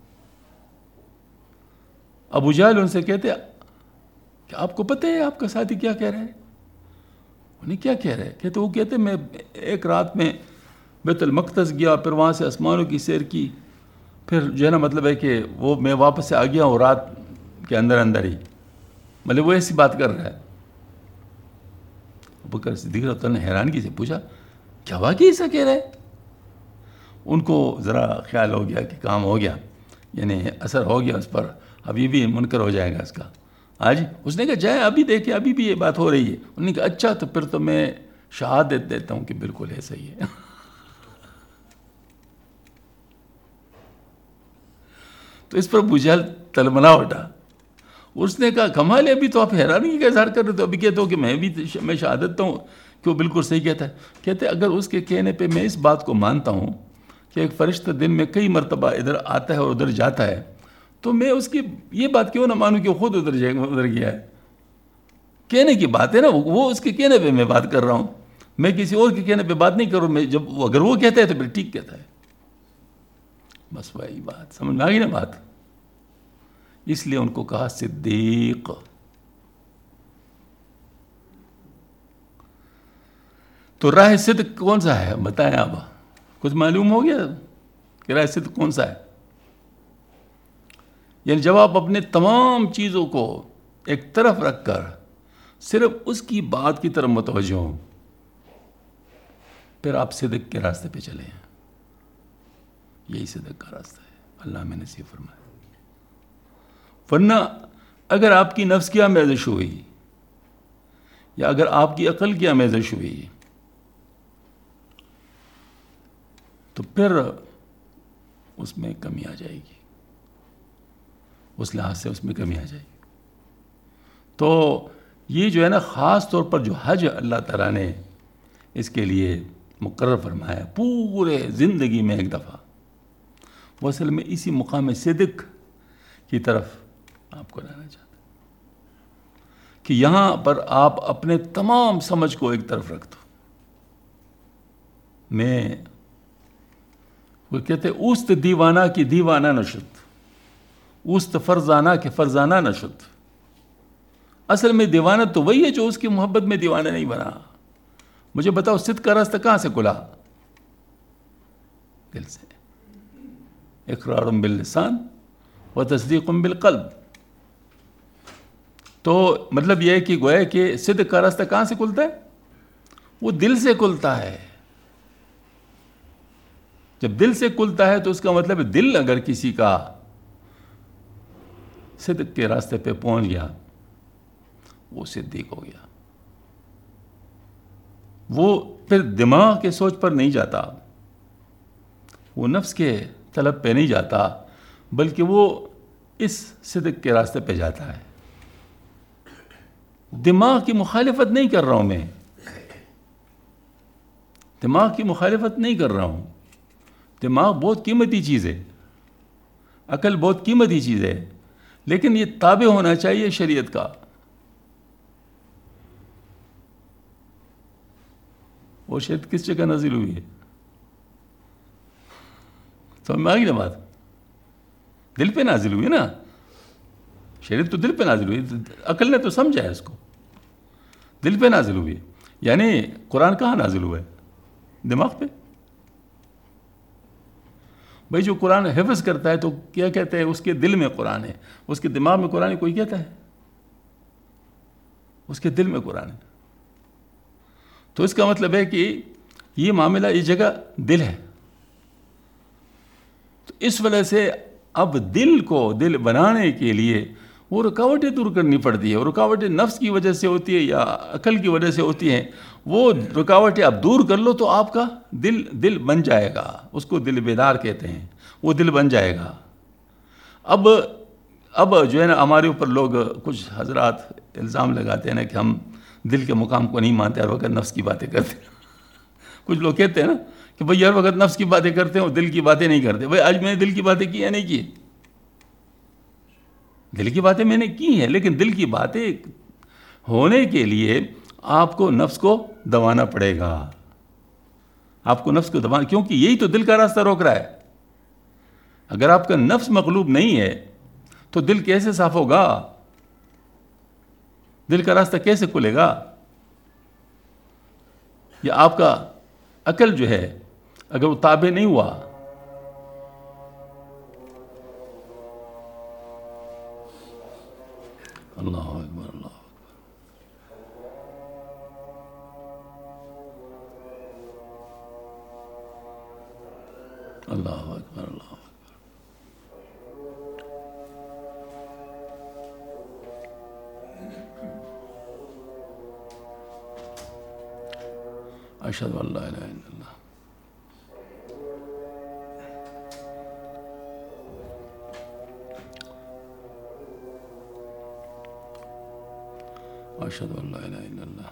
ابو جہل ان سے کہتے کہ آپ کو پتہ ہے آپ کا ساتھی کیا کہہ رہا ہے؟ انہیں کیا کہہ رہے ہیں؟ وہ کہتے میں ایک رات میں بیت المقدس گیا، پھر وہاں سے آسمانوں کی سیر کی، پھر جو ہے نا مطلب ہے کہ وہ میں واپس سے آ گیا ہوں رات کے اندر ہی. مطلب وہ ایسی بات کر رہا ہے. ابوبکر صدیق رضی اللہ عنہ نے حیرانگی سے پوچھا کیا واقعی ایسا کہہ رہا ہے؟ ان کو ذرا خیال ہو گیا کہ کام ہو گیا، یعنی اثر ہو گیا اس پر، اب یہ بھی منکر ہو جائے گا اس کا. آج اس نے کہا جائے ابھی دیکھیں، ابھی بھی یہ بات ہو رہی ہے. انہوں نے کہا اچھا تو پھر تو میں شہادت دیتا ہوں کہ بالکل ایسا ہی ہے. تو اس پر ابو جہل تلملا اٹھا. اس نے کہا کمال ہے، ابھی تو آپ حیرانی کا اظہار کر رہے تو ابھی کہتے ہو کہ میں شہادت ہوں کہ وہ بالکل صحیح کہتا ہے. کہتے اگر اس کے کہنے پہ میں اس بات کو مانتا ہوں کہ ایک فرشتہ دن میں کئی مرتبہ ادھر آتا ہے اور ادھر جاتا ہے، تو میں اس کی یہ بات کیوں نہ مانوں کہ وہ خود ادھر گیا ہے؟ کہنے کی بات ہے نا، وہ اس کے کہنے پہ میں بات کر رہا ہوں، میں کسی اور کے کہنے پہ بات نہیں کر رہا ہوں. جب اگر وہ کہتا ہے تو پھر ٹھیک کہتا ہے. بس وہی بات سمجھ میں آ گئی نا بات. اس لیے ان کو کہا صدیق. تو راہ صدق کون سا ہے بتائیں آپ؟ کچھ معلوم ہو گیا کہ راہ صدق کون سا ہے؟ یعنی جب آپ اپنے تمام چیزوں کو ایک طرف رکھ کر صرف اس کی بات کی طرف متوجہ ہوں، پھر آپ صدق کے راستے پہ چلے ہیں. یہی صدق کا راستہ ہے، اللہ میں نصیب فرمائے. ورنہ اگر آپ کی نفس کی آمیزش ہوئی یا اگر آپ کی عقل کی آمیزش ہوئی تو پھر اس میں کمی آ جائے گی، اس لحاظ سے اس میں کمی آ جائے گی. تو یہ جو ہے نا خاص طور پر جو حج اللہ تعالیٰ نے اس کے لیے مقرر فرمایا پورے زندگی میں ایک دفعہ، وہ اصل میں اسی مقام صدق کی طرف آپ کو لانا چاہتا ہے کہ یہاں پر آپ اپنے تمام سمجھ کو ایک طرف رکھ دو. میں وہ کہتے اوست دیوانہ کی دیوانہ نشد، اوست فرزانہ کے فرزانہ نشد. اصل میں دیوانہ تو وہی ہے جو اس کی محبت میں دیوانہ نہیں بنا. مجھے بتاؤ صدق کا راستہ کہاں سے کھلا؟ دل سے. اقرار باللسان و تصدیق بالقلب. تو مطلب یہ ہے کہ گویا کہ صدق کا راستہ کہاں سے کھلتا ہے؟ وہ دل سے کھلتا ہے. جب دل سے کھلتا ہے تو اس کا مطلب ہے دل اگر کسی کا صدق کے راستے پہ پہنچ گیا وہ صدیق ہو گیا. وہ پھر دماغ کے سوچ پر نہیں جاتا، وہ نفس کے طلب پہ نہیں جاتا، بلکہ وہ اس صدق کے راستے پہ جاتا ہے. دماغ کی مخالفت نہیں کر رہا ہوں میں، دماغ کی مخالفت نہیں کر رہا ہوں. دماغ بہت قیمتی چیز ہے، عقل بہت قیمتی چیز ہے، لیکن یہ تابع ہونا چاہیے شریعت کا. وہ شریعت کس جگہ نازل ہوئی ہے؟ سمجھ میں آ گئی نا بات؟ دل پہ نازل ہوئی نا. شریعت تو دل پہ نازل ہوئی، عقل نے تو سمجھا ہے اس کو. دل پہ نازل ہوئی، یعنی قرآن کہاں نازل ہوا ہے؟ دماغ پہ. بھائی جو قرآن حفظ کرتا ہے تو کیا کہتے ہیں اس کے دل میں قرآن ہے، اس کے دماغ میں قرآن ہے کوئی کہتا ہے؟ اس کے دل میں قرآن ہے. تو اس کا مطلب ہے کہ یہ معاملہ اس جگہ دل ہے. تو اس وجہ سے اب دل کو دل بنانے کے لیے وہ رکاوٹیں دور کرنی پڑتی ہے. وہ رکاوٹیں نفس کی وجہ سے ہوتی ہے یا عقل کی وجہ سے ہوتی ہیں. وہ رکاوٹیں آپ دور کر لو تو آپ کا دل بن جائے گا. اس کو دل بیدار کہتے ہیں. وہ دل بن جائے گا. اب جو ہے نا ہمارے اوپر لوگ کچھ حضرات الزام لگاتے ہیں نا کہ ہم دل کے مقام کو نہیں مانتے، ہر وقت نفس کی باتیں کرتے ہیں. کچھ لوگ کہتے ہیں نا کہ بھئی ہر وقت نفس کی باتیں کرتے ہیں اور دل کی باتیں نہیں کرتے. بھئی آج میں نے دل کی باتیں کی یا نہیں کی؟ دل کی باتیں میں نے کی ہیں، لیکن دل کی باتیں ہونے کے لیے آپ کو نفس کو دبانا پڑے گا. آپ کو نفس کو دبانا، کیونکہ یہی تو دل کا راستہ روک رہا ہے. اگر آپ کا نفس مغلوب نہیں ہے تو دل کیسے صاف ہوگا؟ دل کا راستہ کیسے کھلے گا؟ یا آپ کا عقل جو ہے اگر وہ تابع نہیں ہوا، اللہ اکبر اللہ اکبر اللہ اکبر اللہ اکبر. اشہد ان لا الہ الا اللہ. اشہد ان لا الہ الا اللہ.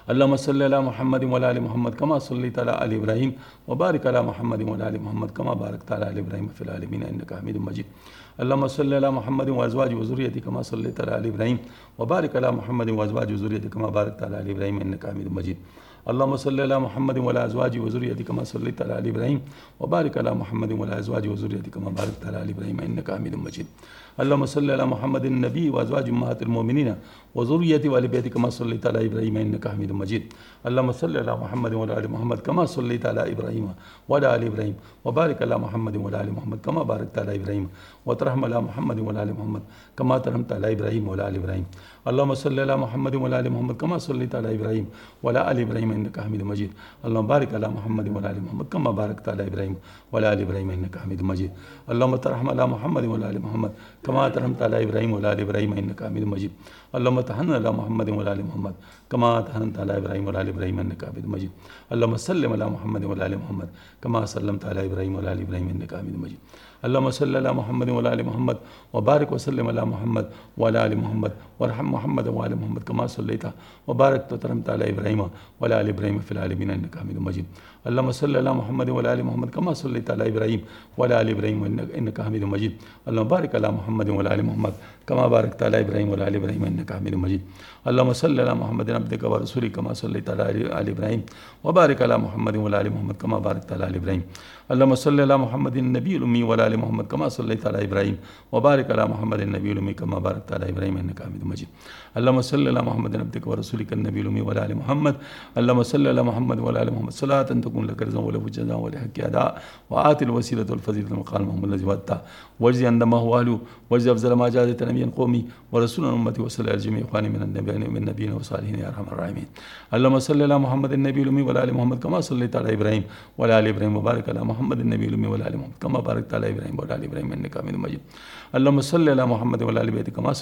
اللهم صل على محمد وعلى آل محمد كما صليت على آل إبراهيم وبارك على محمد وعلى آل محمد كما باركت على آل إبراهيم في العالمين إنك حميد مجيد. اللهم صل على محمد وأزواجه وذريته كما صليت على آل إبراهيم وبارك على محمد وأزواجه وذريته كما باركت على آل إبراهيم إنك حميد مجيد. اللهم صل على محمد وعلى أزواجه وذريته كما صليت على آل إبراهيم وبارك على محمد وعلى أزواجه وذريته كما باركت على آل إبراهيم إنك حميد مجيد. اللهم صل على محمد النبي وأزواج أمهات المؤمنين وذريته وآل بيته كما صليت على إبراهيم إنك حميد مجيد. اللهم صل على محمد وعلى آل محمد كما صليت على إبراهيم وعلى آل إبراهيم وبارك على محمد وعلى آل محمد كما باركت على إبراهيم وترحم على محمد وعلى آل محمد كما ترحمت على إبراهيم وعلى آل إبراهيم. اللهم صل على محمد وعلى آل محمد كما صليت على إبراهيم وعلى آل إبراهيم إنك حميد مجيد. اللهم بارك على محمد وعلى آل محمد كما باركت على إبراهيم وعلى آل إبراهيم إنك حميد مجيد. اللهم ترحم على محمد وعلى آل محمد كما ترحمت على إبراهيم وعلى آل إبراهيم إنك حميد مجيد. اللهم تحنن على محمد وعلى آل محمد كما تحننت على إبراهيم وعلى آل إبراهيم إنك حميد مجيد. اللهم سلم على محمد وعلى آل محمد كما سلمت على إبراهيم وعلى آل إبراهيم إنك حميد مجيد. اللهم صل على محمد وعلى آل محمد وبارك وسلم على محمد وعلى آل محمد وارحم محمد وعلى محمد كما صليت وباركت وترحمت على إبراهيم وعلى آل إبراهيم في العالمين إنك حميد مجيد. اللهم صل على محمد وعلى آل محمد كما صليت على إبراهيم وعلى آل إبراهيم إنك حميد مجيد. اللهم بارك على محمد وعلى آل محمد كما باركت على إبراهيم وعلى آل إبراهيم إنك حميد مجيد. اللهم صل على محمد عبدك ورسولك كما صليت على آل إبراهيم وبارك على محمد وعلى آل محمد كما باركت على آل إبراهيم. اللهم صل على محمد النبي الأمي وعلى آل محمد كما صليت على إبراهيم وبارك على محمد النبي الأمي كما باركت على إبراهيم إنك حميد مجيد. اللهم صل على محمد عبدك ورسولك النبي الأمي وعلى آل محمد. اللهم صل على محمد وعلى آل محمد صلاة تكون لك رزقا وله جزاء ولحق أداء وآت الوسيلة والفضيلة المقام محمد الذي وعدته واجزي عندما هو أهله واجزي أفضل ما جازت نبيا قومي ورسولا أمتي وصلى على جميع إخواني من النبيين والصالحين يا أرحم الراحمين. اللهم صل على محمد النبي الأمي وعلى آل محمد كما صليت على إبراهيم وعلى آل إبراهيم وبارك على محمد النبي الأمي وعلى آل محمد كما باركت على إبراهيم وعلى آل إبراهيم إنك حميد مجيد. اللهم صل على محمد وعلى آل بيته كما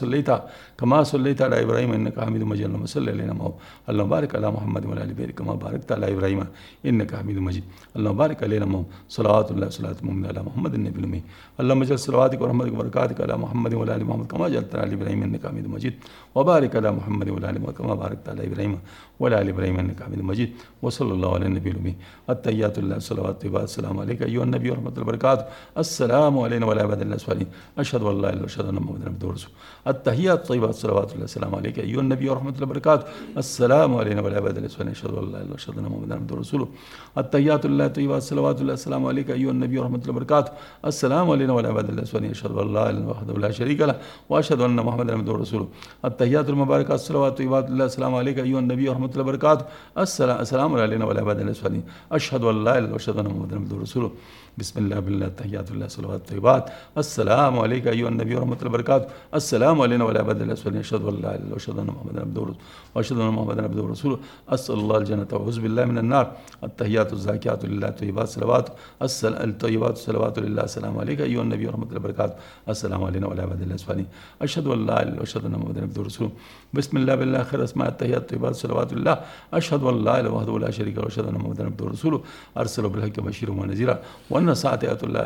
صليت على إبراهيم إنك حميد مجيد. اللهم صل علينا معه. اللهم بارك على محمد وعلى آل بيته كما باركت على إبراهيم إنك حميد مجيد. اللهم بارك علينا معه صلوات الله وصلاة المؤمنين على محمد النبي الأمي. اللهم اجعل صلواتك ورحمتك وبركاتك على محمد وعلى آل محمد كما جعلت على إبراهيم إنك حميد مجيد. وبارك على محمد وعلى آل محمد كما باركت على إبراهيم وعلى آل إبراهيم إنك حميد مجيد. وصلى الله على النبي الأمي. التحيات لله الصلوات الطيبات السلام عليك أيها النبي ورحمة الله وبركاته. السلام علينا وعلى عباد الله الصالحين أشهد أن لا إله إلا الله وأشهد أن محمدا عبده ورسوله. التحيات الطيبات الصلوات الله السلام عليك أيها النبي ورحمة الله وبركاته. السلام علينا وعلى عباد الله الصالحين أشهد أن لا إله إلا الله وأشهد أن محمدا عبده ورسوله. التحيات لله الطيبات الصلوات الله السلام عليك أيها النبي ورحمة الله وبركاته. السلام علينا وعلى عباد الله الصالحين أشهد أن لا إله إلا الله وحده لا شريك له وأشهد أن محمدا عبده ورسوله. التحيات المباركات الصلوات الطيبات الله السلام عليك أيها النبي ورحمة الله وبركاته. السلام علينا وعلى عباد الله الصالحين أشهد أن لا إله إلا الله وأشهد أن محمدا عبده ورسوله. بسم الله بالله التحيات لله الصلوات الطيبات السلام عليك أيها النبي ورحمة الله وبركاته. السلام علينا وعلى عباد الله الصالحين أشهد أن لا إله إلا الله وأشهد أن محمدا عبده ورسوله وأشهد أن محمدا عبده ورسوله. أسأل الله الجنة وأعوذ بالله من النار. التحيات الزاكيات لله الطيبات الصلوات الطيبات الصلوات لله السلام عليك أيها النبي ورحمة الله وبركاته. السلام علينا وعلى عباد الله الصالحين أشهد أن لا إله إلا الله وأشهد أن محمدا عبده ورسوله. بسم الله بالله خير أسماء التحيات الطيبات الصلوات لله أشهد أن لا إله وحده لا شريك له وأشهد أن محمدا عبده ورسوله. أرسل بالحق بشيرا ونذيرا وأن الساعة آتت لا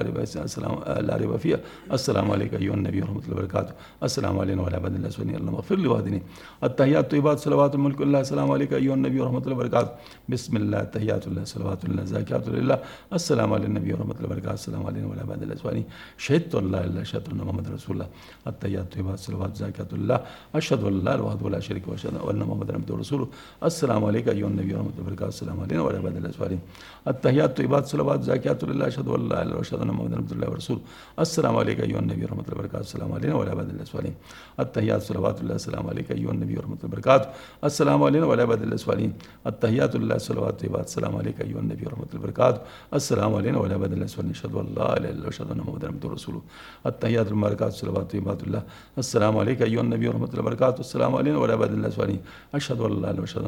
ريب فيها. السلام عليك أيها النبي ورحمة الله وبركاته. السلام علينا وعلى عباد الله الصالحين اللهم اغفر لي واهدني. التحيات الطيبات صلوات الملك لله السلام عليك أيها النبي ورحمة الله وبركاته. بسم الله التحيات لله صلوات لله زاكيات لله السلام على النبي ورحمة الله وبركاته. السلام علينا وعلى عباد الله الصالحين شهدت أن لا إله إلا الله أشهد أن محمدا رسول الله. التحيات الطيبات صلوات زاكيات لله أشهد أن لا إله وحده لا شريك له وأشهد أن محمدا عبده ورسوله. السلام عليك أيها النبي ورحمة الله وبركاته. السلام علينا وعلى عباد الله الصالحين. التحيات الطيبات صلوات زاكيات لله أشهد أن لا إله إلا الله وأشهد أن محمدا عبد الله ورسوله. السلام عليك أيها النبي ورحمة الله وبركاته. السلام علينا وعلى عباد الله الصالحين. التحيات صلوات الله السلام عليك أيها النبي ورحمة الله وبركاته. السلام علينا وعلى عباد الله الصالحين. التحيات لله صلوات طيبات السلام عليك أيها النبي ورحمة الله وبركاته. السلام علينا وعلى عباد الله الصالحين أشهد أن لا إله إلا الله وأشهد أن محمدا عبده ورسوله. التحيات المباركات صلوات طيبات الله السلام عليك أيها النبي ورحمة الله وبركاته. السلام علينا وعلى عباد الله الصالحين أشهد أن لا إله إلا الله وأشهد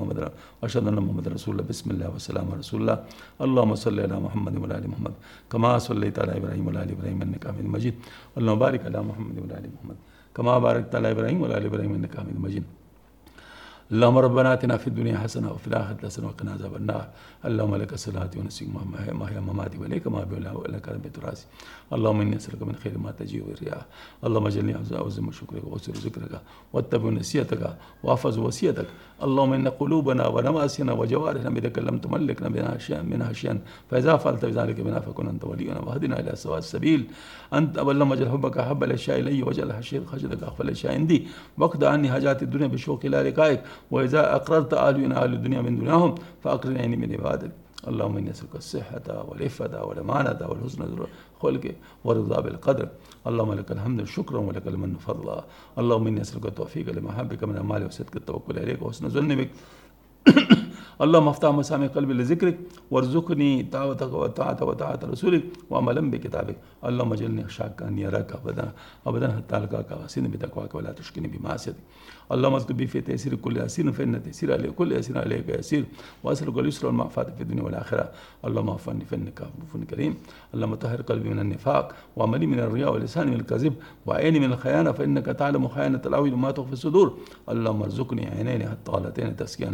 أن محمدا رسول الله. بسم الله والسلام على رسول الله. اللهم صل على محمد وعلى آل محمد كما صليت على إبراهيم وعلى آل إبراهيم إنك حميد مجيد. اللهم بارك على محمد وعلى آل محمد كما باركت على إبراهيم وعلى آل إبراهيم إنك حميد مجيد. اللهم ربنا آتنا في الدنيا حسنة وفي الآخرة حسنة وقنا عذاب النار. اللهم لك صلاتي ونسك محيا مماتي وإليك ما ولك ربيت راسي. اللهم إني أسألك من خير ما تجيء بالرياح. اللهم اجعلني أعظم شكرك وأسر ذكرك واتبع نسيتك وأحفظ وصيتك. اللهم إن قلوبنا ونواسينا وجوارحنا بيدك لم تملكنا منها شيئا فإذا فعلت بذلك بنا فكن أنت ولينا واهدنا إلى سواء السبيل. أنت اللهم اجعل حبك أحب الأشياء إلي واجعل خشيتك أخفى الأشياء عندي واقض عني حاجات الدنيا بالشوق إلى لقائك. وإذا أقررت أهل الدنيا من دنياهم فأقرن عيني من عبادك. اللهم إني أسألك الصحة والعفة والأمانة والحسن الخلق والرضا بالقدر. اللهم لك الحمد شكرا ولك المن فضلا. اللهم إني أسألك التوفيق لمحبك من المال وصدق التوكل إليك وحسن ظن بك. اللهم افتح مسامع قلبي لذكرك وارزقني دعوتك وطاعة رسولك وعملا بكتابك. اللهم اجعلني اخشاك ان يراك ابدا حتى القاك واسن بتقواك ولا تشكني بمعصيتك. اللهم اكتب بي في تيسير كل يسير فان تيسير عليك كل يسير عليك يسير واسالك اليسر والمعافاه في الدنيا والاخره. اللهم اعف عني فانك عفو كريم. اللهم طهر قلبي من النفاق وعملي من الرياء ولساني من الكذب وعيني من الخيانه فانك تعلم خيانه الاعين وما تخفي الصدور. اللهم ارزقني عينين الطالتين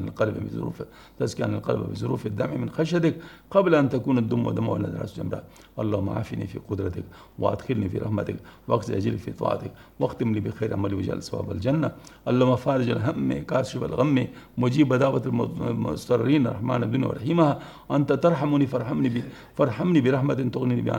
تسكن القلب بظروف الدمع من خشيتك قبل أن تكون الدم ودم ولا الرأس جمرة. اللهم عافني في قدرتك وأدخلني في رحمتك واقضي أجلي في طاعتك واختم لي بخير عملي وجعل ثواب الجنة. اللهم فارج الهم كاشف الغم مجيب دعوة المضطرين رحمن الدنيا ورحيمها. أنت ترحمني فارحمني برحمة تغنيني بها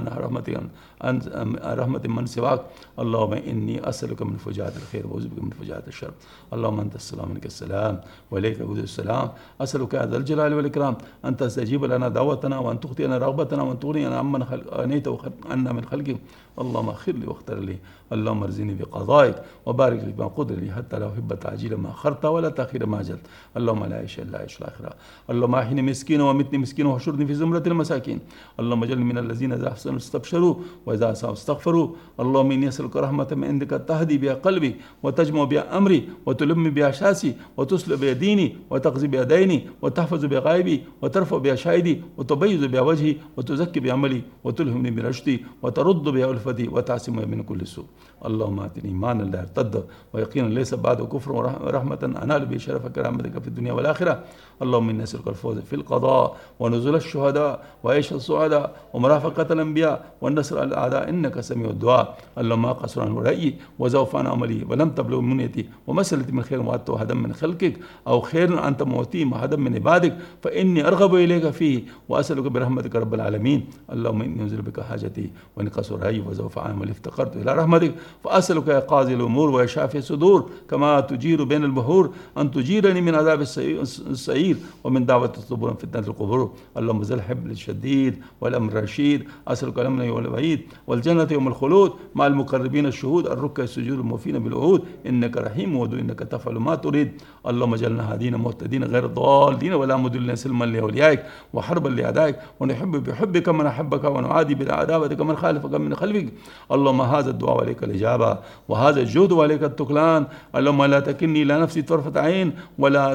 رحمة من سواك. اللهم إني أسألك من فجاءة الخير وأعوذ بك من فجاءة الشر. اللهم أنت السلام منك السلام وإليك يعود السلام. أسألك يا ذا الجلال والإكرام أن تستجيب لنا دعوتنا وأن تخطئ لنا رغبتنا وأن تغنينا عمن أغنيت عنا من خلقك. اللهم اغفر لي واختر لي. اللهم ارزقني بقضائك وبارك لي بما قدر لي حتى لا أحب تعجيل ما أخرت ولا تأخير ما أجلت. اللهم لا عيش إلا عيش الآخرة. اللهم أحيني مسكينا ومتني مسكينا وحشرني في زمرة المساكين. اللهم اجعلني من الذين إذا أحسنوا استبشروا وإذا أساءوا استغفروا. اللهم إني أسألك رحمة من عندك تهدي بها قلبي وتجمع بها أمري وتلم بها شاسي وتسلب بها ديني وتقضي بها ديني وتحفظ بها غائبي وترفع بها شاهدي وتبيض بها وجهي وتزكي بها عملي وتلهمني برشدي وترد بها ألفتي وتعصم من كل سوء. اللهم آتني إيمانا لا يرتد ويقينا ليس بعده كفر ورحمة أنال به شرف كرامتك في الدنيا والآخرة. اللهم إني أسألك الفوز في القضاء ونزول الشهداء وعيش السعداء ومرافقة الأنبياء والنصر على الأعداء إنك سميع الدعاء. اللهم قصر عن رأيي وزوف عن عملي ولم تبلغ منيتي ومسألتي من خير وعدت أحدا من خلقك أو خير أنت موتي أحدا من عبادك فإني أرغب إليك فيه وأسألك برحمتك رب العالمين. اللهم إني أنزل بك حاجتي وإن قصر رأيي وزوف عن عملي افتقرت إلى رحمتك فأسألك يا قاضي الأمور ويا شافي الصدور كما تجير بين البحور أن تجيرني من عذاب السعير ومن دعوة الصبور في فتنة القبور. اللهم ذا الحبل الشديد والأمر الرشيد أسألك الأمن والوعيد والجنة يوم الخلود مع المقربين الشهود الركع السجود الموفين بالعهود إنك رحيم ودود إنك تفعل ما تريد. اللهم اجعلنا هادين مهتدين غير ضالين ولا مضلين سلما لأوليائك وحربا لأعدائك ونحب بحبك من أحبك ونعادي بعداوتك من خالفك من خلفك. اللهم هذا الدعاء عليك الإجابة وهذا الجهد وعليك التكلان. اللهم لا تكلني إلى نفسي طرفة عين ولا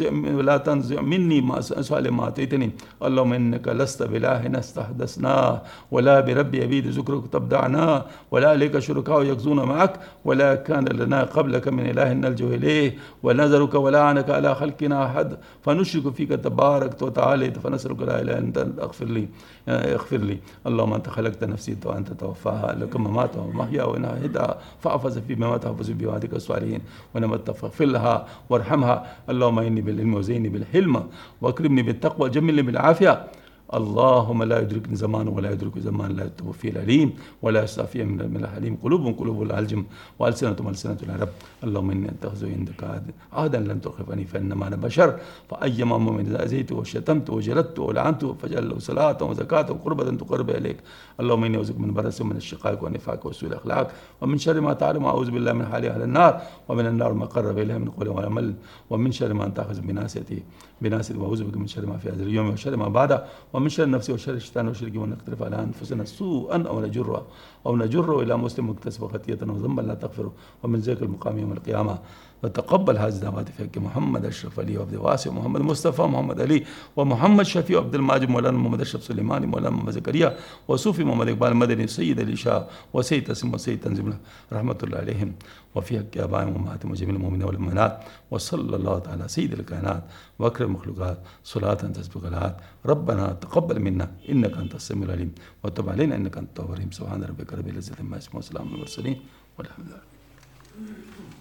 تنزع مني ما سؤال ما أعطيتني. اللهم إنك لست بإله استحدثناه ولا برب يبيد ذكرك تبدعناه ولا عليك شركاء يكزون معك ولا كان لنا قبلك من إله نلجو إليه ونذرك ولا عنك على خلقنا أحد فنشرك فيك تبارك وتعالى فنسألك لا إله إلا أنت اغفر لي. اللهم أنت خلقت نفسي وأنت توفاها لك مماتها ومحيا وإنها هدى فأحفظ في ما تحفظ بوعدك الصالحين ونمت فاغفر لها وارحمها. اللهم إني بالعلم وزيني بالحلم واكرمني بالتقوى جملني بالعافية. اللهم لا يدركني زمان ولا يدرك زمان لا يتوفي العليم ولا يستعفي من الحليم قلوب العلجم وألسنة العرب. اللهم إني أتخذ عندك عهدا لن تخلفني فإنما أنا بشر فأيما مؤمن أذيت وشتمت وجلدت ولعنت فجعل له صلاة وزكاة وقربة تقرب إليك. اللهم إني أعوذ من برس ومن الشقاق والنفاق وسوء الأخلاق ومن شر ما تعلم أعوذ بالله من حال أهل النار ومن النار ما قرب إليها من قول وعمل ومن شر ما تأخذ بناسيتي وأعوذ بك من شر ما في هذا اليوم وشر ما بعده ومن شر النفس وشر الشيطان وشرك ونقترف على أنفسنا سوءا أو نجره إلى مسلم مكتسب خطيئة وذنبا لا تغفره ومن ذاك المقام يوم القيامة. وتقبل هذه الدعوات في حق محمد أشرف علي وعبد الواسع ومحمد مصطفى محمد علي ومحمد شفيع عبد الماجد مولانا محمد أشرف سليماني مولانا محمد زكريا وصوفي محمد إقبال المدني سيد علي شاه وسيد تسم وسيد تنزيم رحمة الله عليهم وفي حق آبائهم وأمهاتهم وجميع المؤمنين والمؤمنات وصلى الله تعالى على سيد الكائنات وأكرم المخلوقات صلاة تسبق الآيات ربنا تقبل منا إنك أنت السميع العليم وتب علينا إنك أنت التواب الرحيم سبحان ربك رب العزة عما يصفون وسلام على المرسلين والحمد لله.